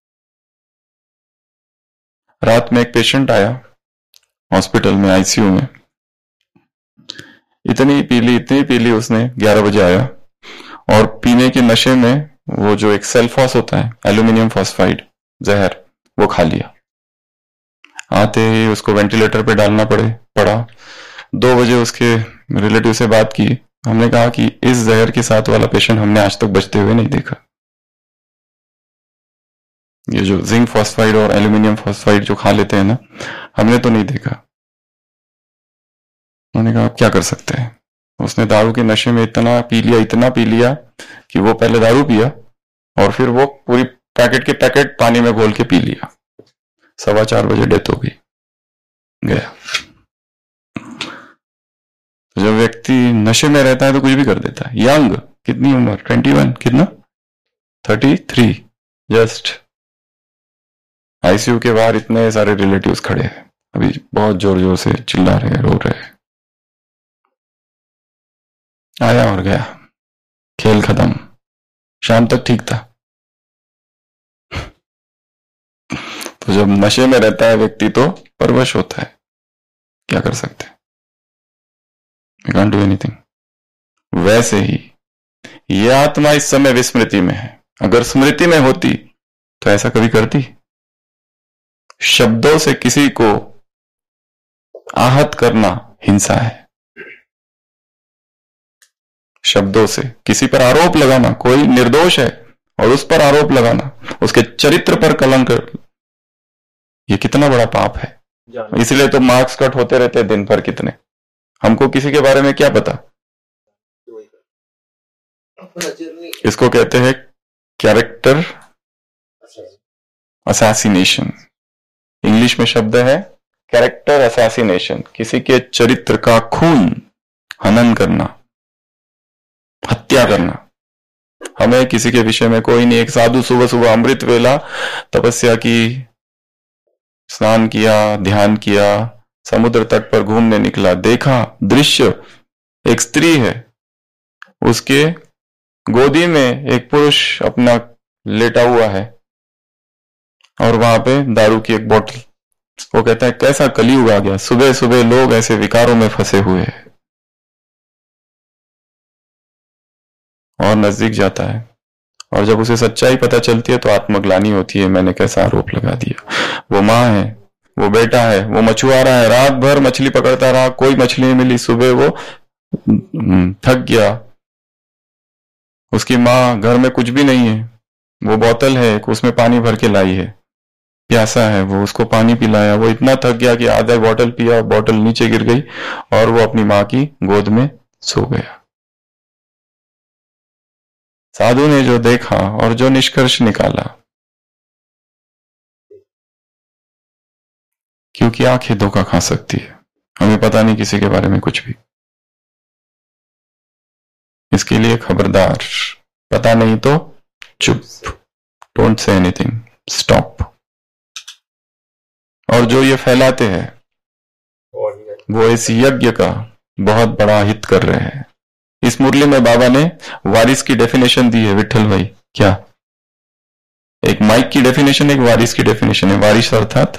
रात में एक पेशेंट आया हॉस्पिटल में, आईसीयू में, इतनी पी ली उसने। 11 बजे आया और पीने के नशे में वो जो एक सेल्फॉस होता है, एल्यूमिनियम फॉस्फाइड जहर, वो खा लिया। आते ही उसको वेंटिलेटर पे डालना पड़ा। 2 बजे उसके रिलेटिव से बात की, हमने कहा कि इस जहर के साथ वाला पेशेंट हमने आज तक बचते हुए नहीं देखा। ये जो जिंक फॉस्फाइड और एल्यूमिनियम फॉस्फाइड जो खा लेते हैं ना, हमने तो नहीं देखा। उन्होंने कहा आप क्या कर सकते हैं। उसने दारू के नशे में इतना पी लिया कि वो पहले दारू पिया और फिर वो पूरी पैकेट के पैकेट पानी में घोल के पी लिया। 4:15 बजे डेथ हो गई, गया। तो जब व्यक्ति नशे में रहता है तो कुछ भी कर देता है। यंग, कितनी उम्र, 21, कितना 33 जस्ट। आईसीयू के बाहर इतने सारे रिलेटिव्स खड़े हैं, अभी बहुत जोर जोर से चिल्ला रहे हैं, रो रहे हैं। आया और गया, खेल खत्म। शाम तक ठीक था। तो जब नशे में रहता है व्यक्ति तो परवश होता है, क्या कर सकते हैं, We can't do anything। वैसे ही ये आत्मा इस समय विस्मृति में है। अगर स्मृति में होती तो ऐसा कभी करती? शब्दों से किसी को आहत करना हिंसा है। शब्दों से किसी पर आरोप लगाना, कोई निर्दोष है और उस पर आरोप लगाना, उसके चरित्र पर कलंक, ये कितना बड़ा पाप है। इसलिए तो मार्क्स कट होते रहते हैं दिन भर कितने। हमको किसी के बारे में क्या पता। इसको कहते हैं कैरेक्टर असैसिनेशन। इंग्लिश में शब्द है कैरेक्टर असैसिनेशन। किसी के चरित्र का खून, हनन करना, हत्या करना। हमें किसी के विषय में कोई नहीं। एक साधु सुबह सुबह अमृत वेला तपस्या की, स्नान किया, ध्यान किया, समुद्र तट पर घूमने निकला, देखा दृश्य, एक स्त्री है, उसके गोदी में एक पुरुष अपना लेटा हुआ है और वहां पे दारू की एक बोतल। वो कहता है कैसा कलयुग आ गया, सुबह सुबह लोग ऐसे विकारों में फंसे हुए हैं। और नजदीक जाता है और जब उसे सच्चाई पता चलती है तो आत्मग्लानि होती है, मैंने कैसा आरोप लगा दिया। वो माँ है, वो बेटा है, वो मछुआरा है, रात भर मछली पकड़ता रहा, कोई मछली नहीं मिली। सुबह वो थक गया, उसकी माँ घर में कुछ भी नहीं है, वो बोतल है उसमें पानी भर के लाई है, प्यासा है, वो उसको पानी पिलाया। वो इतना थक गया कि आधा बोतल पिया, बोतल नीचे गिर गई और वो अपनी माँ की गोद में सो गया। साधु ने जो देखा और जो निष्कर्ष निकाला, क्योंकि आंखें धोखा खा सकती है, हमें पता नहीं किसी के बारे में कुछ भी। इसके लिए खबरदार, पता नहीं तो चुप, डोंट से एनीथिंग, स्टॉप। और जो ये फैलाते हैं वो इस यज्ञ का बहुत बड़ा हित कर रहे हैं। इस मुरली में बाबा ने वारिस की डेफिनेशन दी है, विठल भाई। क्या? एक माइक की डेफिनेशन, एक वारिस की डेफिनेशन है। वारिस अर्थात,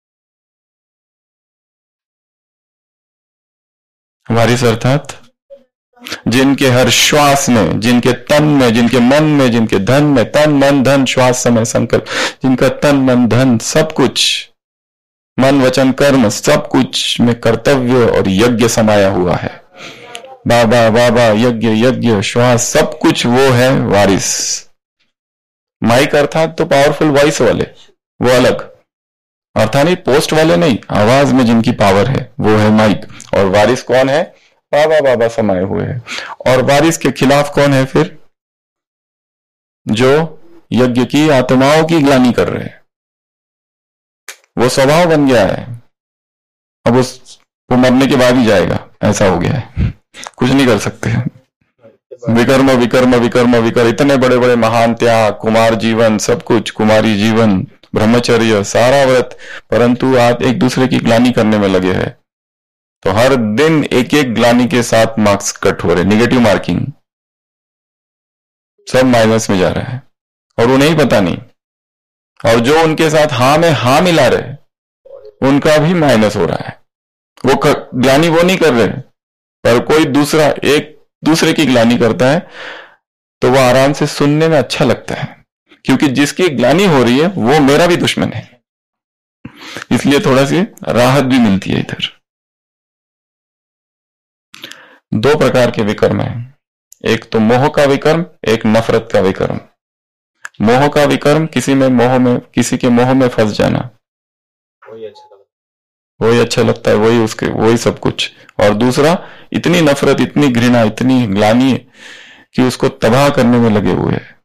वारिस अर्थात जिनके हर श्वास में, जिनके तन में, जिनके मन में, जिनके धन में, तन मन धन श्वास समय संकल्प, जिनका तन मन धन सब कुछ, मन वचन कर्म सब कुछ में कर्तव्य और यज्ञ समाया हुआ है। बाबा बाबा, यज्ञ यज्ञ, श्वास, सब कुछ वो है वारिस। माइक अर्थात तो पावरफुल वॉइस वाले, वो अलग अर्थात नहीं, पोस्ट वाले नहीं, आवाज में जिनकी पावर है वो है माइक। और वारिस कौन है? बाबा बाबा समाये हुए हैं। और वारिस के खिलाफ कौन है फिर? जो यज्ञ की आत्माओं की ग्लानि कर रहे हैं। वो स्वभाव बन गया है, अब वो मरने के बाद ही जाएगा, ऐसा हो गया है, कुछ नहीं कर सकते। विकर्म विकर्म विकर्म विकर, इतने बड़े बड़े महान त्याग, कुमार जीवन, सब कुछ, कुमारी जीवन, ब्रह्मचर्य, सारा व्रत, परंतु आप एक दूसरे की ग्लानि करने में लगे हैं। तो हर दिन एक एक ग्लानि के साथ मार्क्स कट हो रहे, निगेटिव मार्किंग, सब माइनस में जा रहा है और उन्हें पता नहीं। और जो उनके साथ हाँ में हाँ मिला रहे, उनका भी माइनस हो रहा है। वो ग्लानि वो नहीं कर रहे, पर कोई दूसरा एक दूसरे की ग्लानि करता है तो वो आराम से सुनने में अच्छा लगता है, क्योंकि जिसकी ग्लानि हो रही है वो मेरा भी दुश्मन है, इसलिए थोड़ा सी राहत भी मिलती है इधर। दो प्रकार के विकर्म हैं, एक तो मोह का विकर्म, एक नफरत का विकर्म। मोह का विकर्म किसी के मोह में फंस जाना, वही अच्छा लगता है, वही सब कुछ। और दूसरा, इतनी नफरत, इतनी घृणा, इतनी ग्लानि कि उसको तबाह करने में लगे हुए हैं।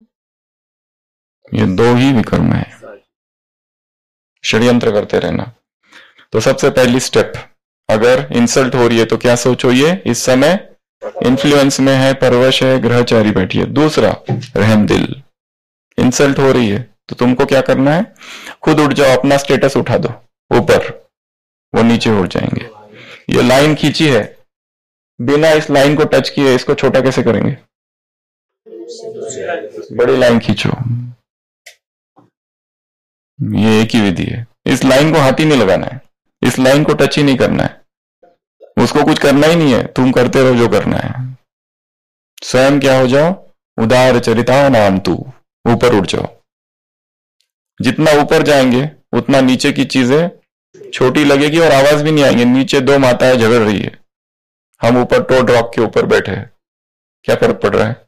ये दो ही विकर्म है, षड्यंत्र करते रहना। तो सबसे पहली स्टेप, अगर इंसल्ट हो रही है तो क्या सोचो, ये इस समय इन्फ्लुएंस में है, परवश है, ग्रहचारी बैठी है। दूसरा, रहम दिल। इंसल्ट हो रही है तो तुमको क्या करना है, खुद उठ जाओ, अपना स्टेटस उठा दो ऊपर, वो नीचे उठ जाएंगे। ये लाइन खींची है, बिना इस लाइन को टच किए इसको छोटा कैसे करेंगे? बड़ी लाइन खींचो, ये एक ही विधि है। इस लाइन को हाथ ही नहीं लगाना है, इस लाइन को टच ही नहीं करना है, उसको कुछ करना ही नहीं है, तुम करते रहो जो करना है। स्वयं क्या हो जाओ, उदार चरिता नाम तू, ऊपर उठ जाओ। जितना ऊपर जाएंगे उतना नीचे की चीजें छोटी लगेगी और आवाज भी नहीं आएंगे। नीचे दो माताएं झगड़ रही है, हम ऊपर टोड रॉक के ऊपर बैठे हैं, क्या फर्क पड़ रहा है?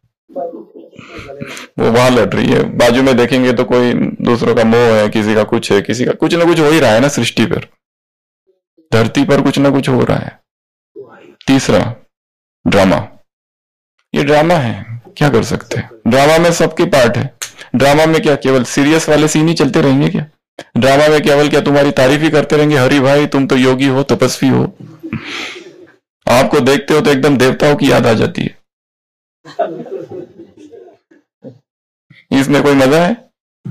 वो वहां लड़ रही है, बाजू में देखेंगे तो कोई दूसरों का मोह है, किसी का कुछ है, किसी का कुछ ना कुछ हो ही रहा है ना। सृष्टि पर, धरती पर कुछ ना कुछ हो रहा है। तीसरा, ड्रामा। ये ड्रामा है, क्या कर सकते हैं? ड्रामा में सबके पार्ट है। ड्रामा में क्या केवल सीरियस वाले सीन ही चलते रहेंगे क्या? ड्रामा में केवल क्या तुम्हारी तारीफ ही करते रहेंगे, हरि भाई तुम तो योगी हो, तपस्वी हो। आपको देखते हो तो एकदम देवताओं की याद आ जाती है। इसमें कोई मजा है?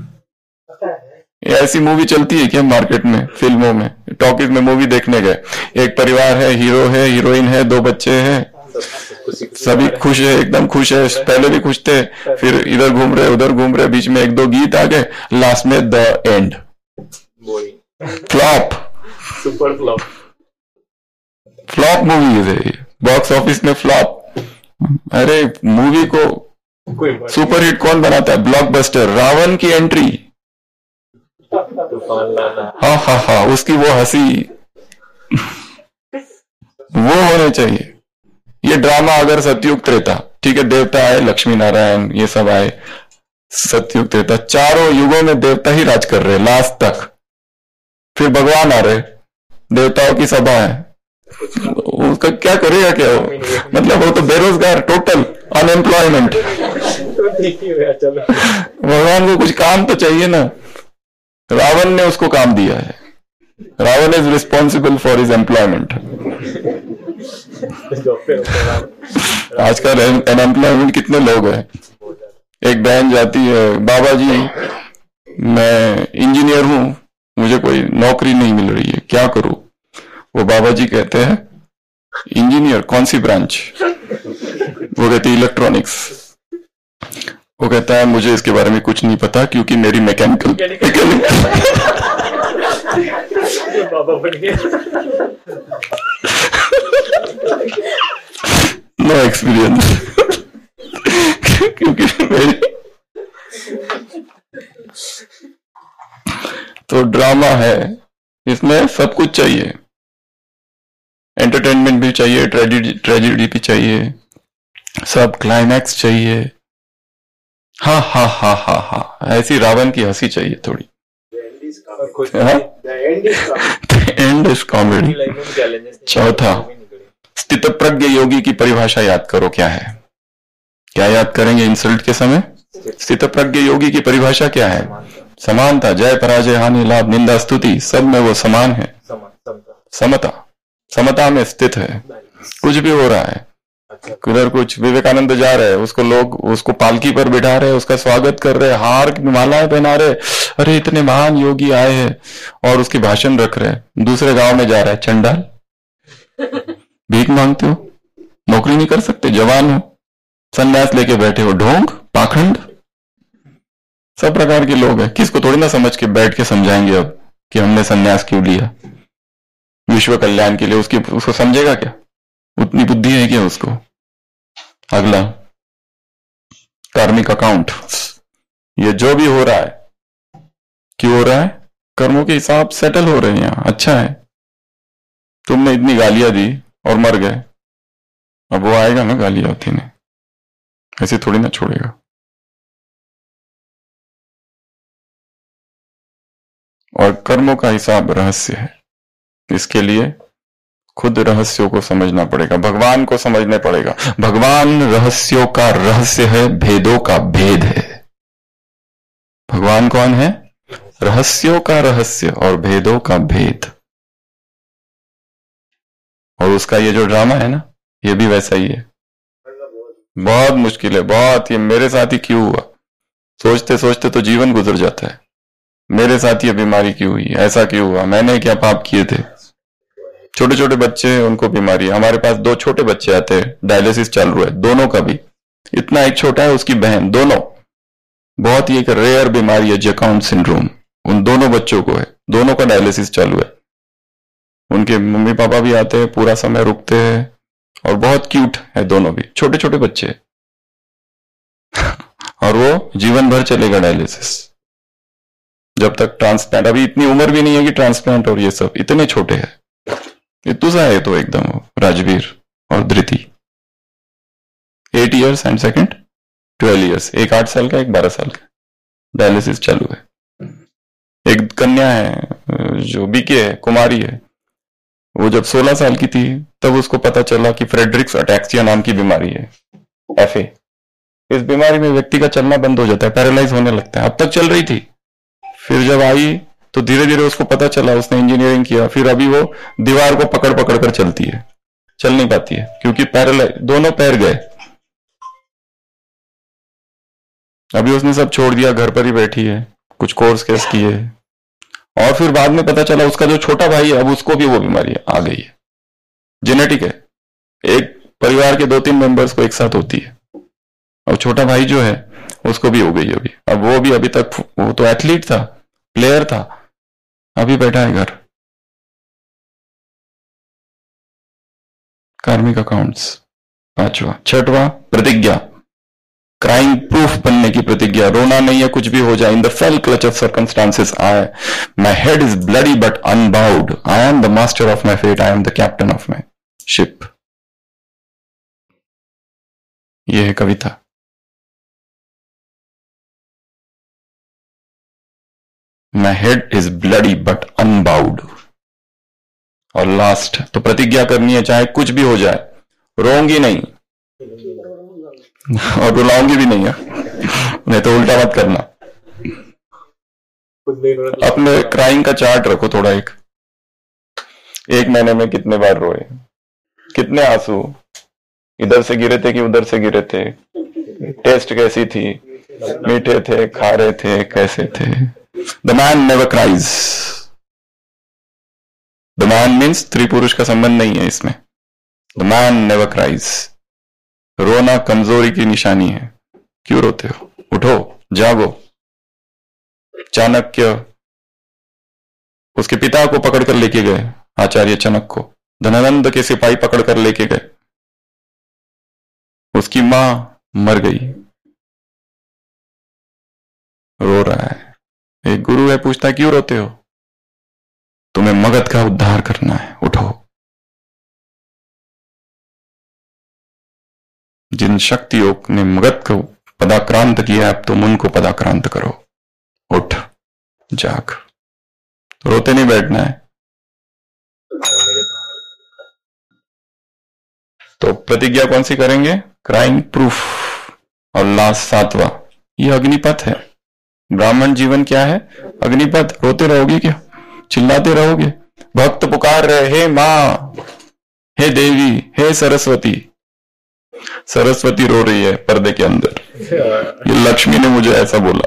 ऐसी मूवी चलती है क्या मार्केट में, फिल्मों में, टॉकीज में मूवी देखने गए, एक परिवार है, हीरो है, हीरोइन है, दो बच्चे हैं, सभी खुश है, एकदम खुश है, पहले भी खुश थे, फिर इधर घूम रहे उधर घूम रहे, बीच में एक दो गीत आ गए, लास्ट में the end, flop, super flop. Flop movie है, बॉक्स ऑफिस में फ्लॉप। अरे मूवी को सुपर हिट कौन बनाता है? ब्लॉकबस्टर। रावण की एंट्री, हाँ हाँ हाँ, उसकी वो हंसी, वो होने चाहिए। ये ड्रामा अगर सतयुग त्रेता, ठीक है, देवता आए, लक्ष्मी नारायण ये सब आए, सतयुग त्रेता, चारों युगों में देवता ही राज कर रहे लास्ट तक, फिर भगवान आ रहे, देवताओं की सभा है, उसका क्या करेगा क्या वो? मतलब वो तो बेरोजगार, टोटल अनएम्प्लॉयमेंट। भगवान को कुछ काम तो चाहिए ना। रावण ने उसको काम दिया है, Ravan is responsible for his employment. आजकल अनएम्प्लॉयमेंट कितने लोग हैं। एक बहन जाती है, बाबा जी मैं इंजीनियर हूं, मुझे कोई नौकरी नहीं मिल रही है, क्या करूं? वो बाबा जी कहते हैं इंजीनियर कौन सी ब्रांच? वो कहती है इलेक्ट्रॉनिक्स। वो कहता है मुझे इसके बारे में कुछ नहीं पता क्योंकि मेरी मैकेनिकल बाबा बन गया। नो एक्सपीरियंस क्योंकि मेरी तो ड्रामा है, इसमें सब कुछ चाहिए, एंटरटेनमेंट भी चाहिए, ट्रेजेडी भी चाहिए, सब क्लाइमैक्स चाहिए। हा हा हा हा हा, ऐसी रावण की हंसी चाहिए थोड़ी। And is comedy. चौथा, स्थित प्रज्ञ योगी की परिभाषा याद करो, क्या है? क्या याद करेंगे इंसल्ट के समय? स्थित प्रज्ञ योगी की परिभाषा क्या है? समानता, जय पराजय हानि लाभ निंदा स्तुति, सब में वो समान है। समता, समता में स्थित है। कुछ भी हो रहा है, उधर कुछ विवेकानंद जा रहे हैं, उसको लोग उसको पालकी पर बिठा रहे, उसका स्वागत कर रहे, हार मालाएं पहना रहे, अरे इतने महान योगी आए हैं, और उसकी भाषण रख रहे। दूसरे गांव में जा रहा है चंडाल, भीख मांगते हो, नौकरी नहीं कर सकते, जवान हो, संन्यास लेके बैठे हो, ढोंग पाखंड, सब प्रकार के लोग हैं। किसको थोड़ी ना समझ के बैठ के समझाएंगे अब कि हमने संन्यास क्यों लिया, विश्व कल्याण के लिए। उसको समझेगा क्या? उतनी बुद्धि है क्या उसको? अगला, कार्मिक अकाउंट। ये जो भी हो रहा है, क्यों हो रहा है? कर्मों के हिसाब सेटल हो रहे हैं यहाँ, अच्छा है। तुमने इतनी गालियां दी और मर गए, अब वो आएगा ना गाली होती ने, ऐसे थोड़ी ना छोड़ेगा। और कर्मों का हिसाब रहस्य है, इसके लिए खुद रहस्यों को समझना पड़ेगा, भगवान को समझने पड़ेगा। भगवान रहस्यों का रहस्य है, भेदों का भेद है। भगवान कौन है? रहस्यों का रहस्य और भेदों का भेद। और उसका ये जो ड्रामा है ना, ये भी वैसा ही है। बहुत मुश्किल है, बहुत। ये मेरे साथ ही क्यों हुआ, सोचते सोचते तो जीवन गुजर जाता है। मेरे साथ ये बीमारी क्यों हुई, ऐसा क्यों हुआ, मैंने क्या पाप किए थे। छोटे छोटे बच्चे उनको बीमारी है। हमारे पास 2 छोटे बच्चे आते हैं, डायलिसिस चालू है दोनों का भी। इतना एक छोटा है, उसकी बहन, दोनों। बहुत ही एक रेयर बीमारी है, जैकाउंट सिंड्रोम, उन दोनों बच्चों को है, दोनों का डायलिसिस चालू है। उनके मम्मी पापा भी आते हैं, पूरा समय रुकते हैं, और बहुत क्यूट है दोनों भी, छोटे छोटे बच्चे। और वो जीवन भर चलेगा डायलिसिस, जब तक ट्रांसप्लांट। अभी इतनी उम्र भी नहीं है कि ट्रांसप्लांट और ये सब, इतने छोटे हैं। इतुसा है तो एकदम राजवीर और Dhriti. 8 years and second 12 years, एक 8 साल का, एक 12 साल का। डायलिसिस चालू है। एक कन्या है जो बीके है, कुमारी है, वो जब 16 साल की थी तब उसको पता चला कि फ्रेडरिक्स अटैक्सिया नाम की बीमारी है, FA। इस बीमारी में व्यक्ति का चलना बंद हो जाता है, पैरालाइज होने लगता है। अब तक चल रही थी, फिर जब आई तो धीरे धीरे उसको पता चला, उसने इंजीनियरिंग किया, फिर अभी वो दीवार को पकड़ पकड़ कर चलती है, चल नहीं पाती है क्योंकि पैरालाइज, दोनों पैर गए। अभी उसने सब छोड़ दिया, घर पर ही बैठी है, कुछ कोर्स केस किए, और फिर बाद में पता चला उसका जो छोटा भाई है, अब उसको भी वो बीमारी आ गई है, जेनेटिक है। एक परिवार के 2-3 मेंबर्स को एक साथ होती है, और छोटा भाई जो है उसको भी हो गई अभी। अब वो भी, अभी तक वो तो एथलीट था, प्लेयर था, अभी बैठा है घर। कार्मिक अकाउंट्स 5वां। 6वां प्रतिज्ञा, क्राइम प्रूफ बनने की प्रतिज्ञा। रोना नहीं है, कुछ भी हो जाए। In the fell clutch of circumstances I, my head is bloody but unbowed, I am the master of my fate, I am the captain of my ship. यह है कविता। My head is bloody but unbowed. और लास्ट तो प्रतिज्ञा करनी है, चाहे कुछ भी हो जाए, रोऊंगी नहीं और रुलाऊंगी भी नहीं है, नहीं तो उल्टा मत करना। अपने क्राइम का चार्ट रखो थोड़ा, एक महीने में कितने बार रोए, कितने आंसू इधर से गिरे थे कि उधर से गिरे थे, टेस्ट कैसी थी, मीठे थे, खारे थे, कैसे थे। The man never cries. The man means स्त्री पुरुष का संबंध नहीं है इसमें। The man never cries. रोना कमजोरी की निशानी है। क्यों रोते हो, उठो, जागो। चाणक्य उसके पिता को पकड़कर लेके गए, आचार्य चनक को, धनानंद के सिपाही पकड़कर लेके गए, उसकी मां मर गई, रो रहा है। एक गुरु है, पूछता है क्यों रोते हो, तुम्हें मगध का उद्धार करना है, उठो। जिन शक्तियों ने मगध को पदाक्रांत किया, अब तुम उनको पदाक्रांत करो, उठ, जाग। तो रोते नहीं बैठना है। तो प्रतिज्ञा कौन सी करेंगे, क्राइम प्रूफ। और लास्ट 7वां, ये अग्निपथ है। ब्राह्मण जीवन क्या है, अग्निपथ। रोते रहोगे क्या, चिल्लाते रहोगे। भक्त पुकार रहे, हे मां, हे देवी, हे सरस्वती। सरस्वती रो रही है पर्दे के अंदर, ये लक्ष्मी ने मुझे ऐसा बोला।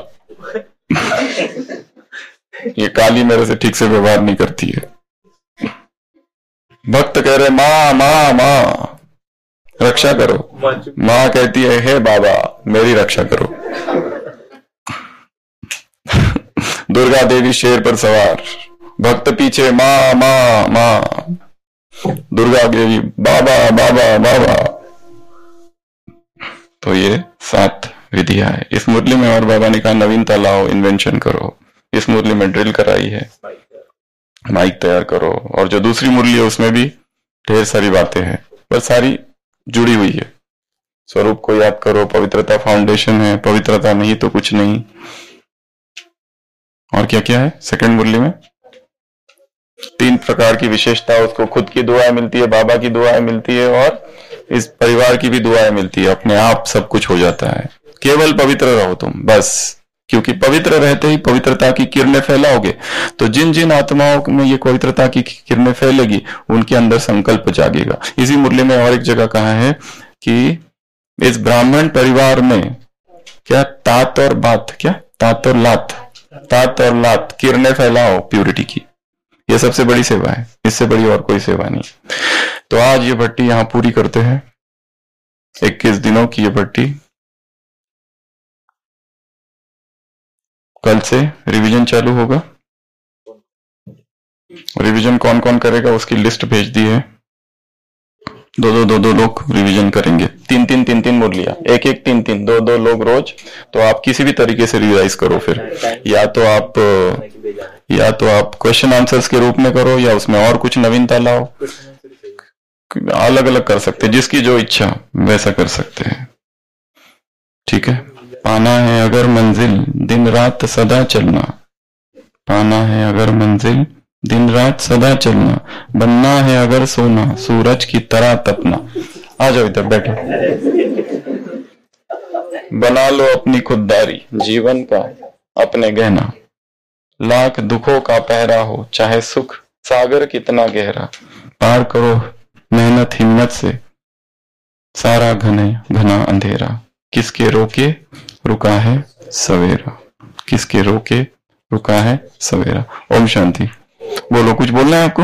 ये काली मेरे से ठीक से व्यवहार नहीं करती है। भक्त कह रहे मां मां मां रक्षा करो। मां कहती है हे बाबा मेरी रक्षा करो। दुर्गा देवी शेर पर सवार, भक्त पीछे मां मां मां, दुर्गा देवी बाबा बाबा बाबा। तो ये 7 विधियां है इस मुरली में। और बाबा ने कहा नवीनता लाओ, इन्वेंशन करो। इस मुरली में ड्रिल कराई है, माइक तैयार करो। और जो दूसरी मुरली है उसमें भी ढेर सारी बातें हैं, पर सारी जुड़ी हुई है। स्वरूप को याद करो, पवित्रता फाउंडेशन है, पवित्रता नहीं तो कुछ नहीं। और क्या क्या है सेकंड मुरली में? 3 प्रकार की विशेषता, उसको खुद की दुआएं मिलती है, बाबा की दुआएं मिलती है और इस परिवार की भी दुआएं मिलती है। अपने आप सब कुछ हो जाता है, केवल पवित्र रहो तुम बस। क्योंकि पवित्र रहते ही पवित्रता की किरणें फैलाओगे, तो जिन जिन आत्माओं में ये पवित्रता की किरणें फैलेगी उनके अंदर संकल्प जागेगा। इसी मुरली में और एक जगह कहा है कि इस ब्राह्मण परिवार में क्या तात और बात, क्या तात और लात, तात और लात किरणें फैलाओ प्यूरिटी की। यह सबसे बड़ी सेवा है, इससे बड़ी और कोई सेवा नहीं। तो आज ये भट्टी यहां पूरी करते हैं, 21 दिनों की ये भट्टी। कल से रिवीजन चालू होगा। रिवीजन कौन कौन करेगा उसकी लिस्ट भेज दी है। दो लोग रिवीजन करेंगे, 3 मुरलियां, 1 3 2 लोग रोज। तो आप किसी भी तरीके से रिवाइज करो, फिर या तो आप क्वेश्चन आंसर्स के रूप में करो या उसमें और कुछ नवीनता लाओ, अलग अलग कर सकते हैं, जिसकी जो इच्छा वैसा कर सकते हैं। ठीक है। पाना है अगर मंजिल दिन रात सदा चलना, पाना है अगर मंजिल दिन रात सदा चलना, बनना है अगर सोना सूरज की तरह तपना। आ जाओ इधर बैठो। बना लो अपनी खुददारी जीवन का अपने गहना, लाख दुखों का पहरा हो चाहे सुख सागर कितना गहरा, पार करो मेहनत हिम्मत से सारा घना अंधेरा, किसके रोके रुका है सवेरा, किसके रोके रुका है सवेरा। ओम शांति। बोलो, कुछ बोलना है आपको?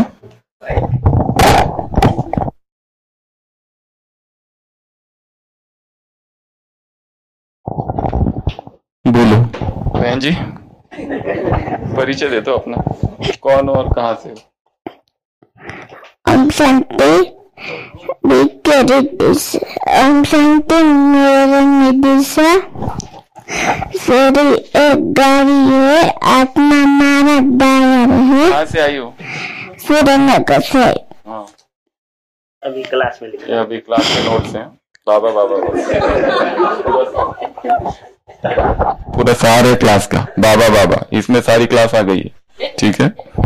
बोलो बहन जी, परिचय दे दो अपना, कौन हो और कहां से हो? ओम शांति। ओम शांति। मेरा निदिशा सूर्य एक गाड़ी है, आत्मा हमारा ड्राइवर है। कहाँ से आई हो? सूर्यनगर से। हाँ, अभी क्लास में लिखे, अभी क्लास में नोट्स हैं। बाबा पूरा सारे क्लास का बाबा, इसमें सारी क्लास आ गई है। ठीक है।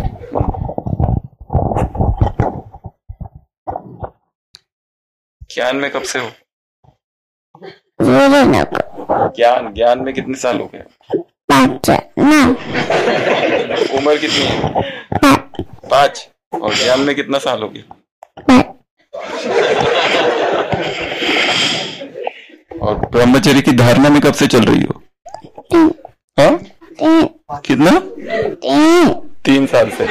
ज्ञान में कब से हो? ज्ञान में कितने साल हो गए? 5। उम्र कितनी है? 5। और ज्ञान में कितना साल हो गया? और ब्रह्मचर्य की धारणा में कब से चल रही हो? हाँ, कितना? 3 साल से।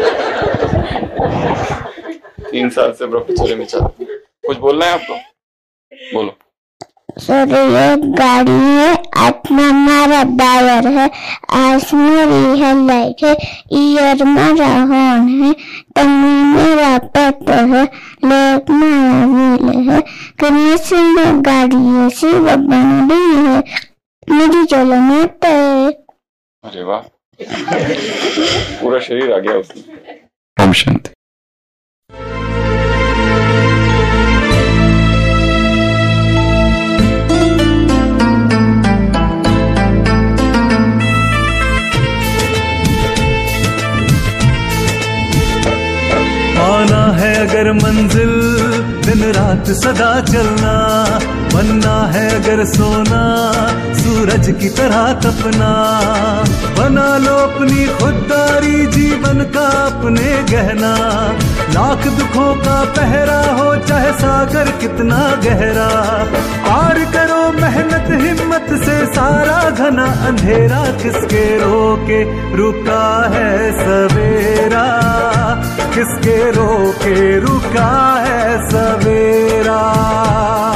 3 साल से ब्रह्मचर्य में चल रही। कुछ बोलना है आपको? बोलो। सूर्य गाड़ी है, आत्मा हमारा ड्राइवर है, आसमानी है लाइट है, ईयर मेरा हॉर्न है, तमी मेरा पेट है, लेक मेरा व्हील है, कनेक्शन में गाड़ी है, शिव बंदी है, मेरी चलो में पे। अरे वाह, पूरा शरीर आ गया उसमें। ओम शांति। पाना है अगर मंजिल दिन रात सदा चलना, बनना है अगर सोना सूरज की तरह तपना, बना लो अपनी खुददारी जीवन का अपने गहना, लाख दुखों का पहरा हो चाहे सागर कितना गहरा, पार करो मेहनत हिम्मत से सारा घना अंधेरा, किसके रोके रुका है सवेरा, किसके रोके रुका है सवेरा।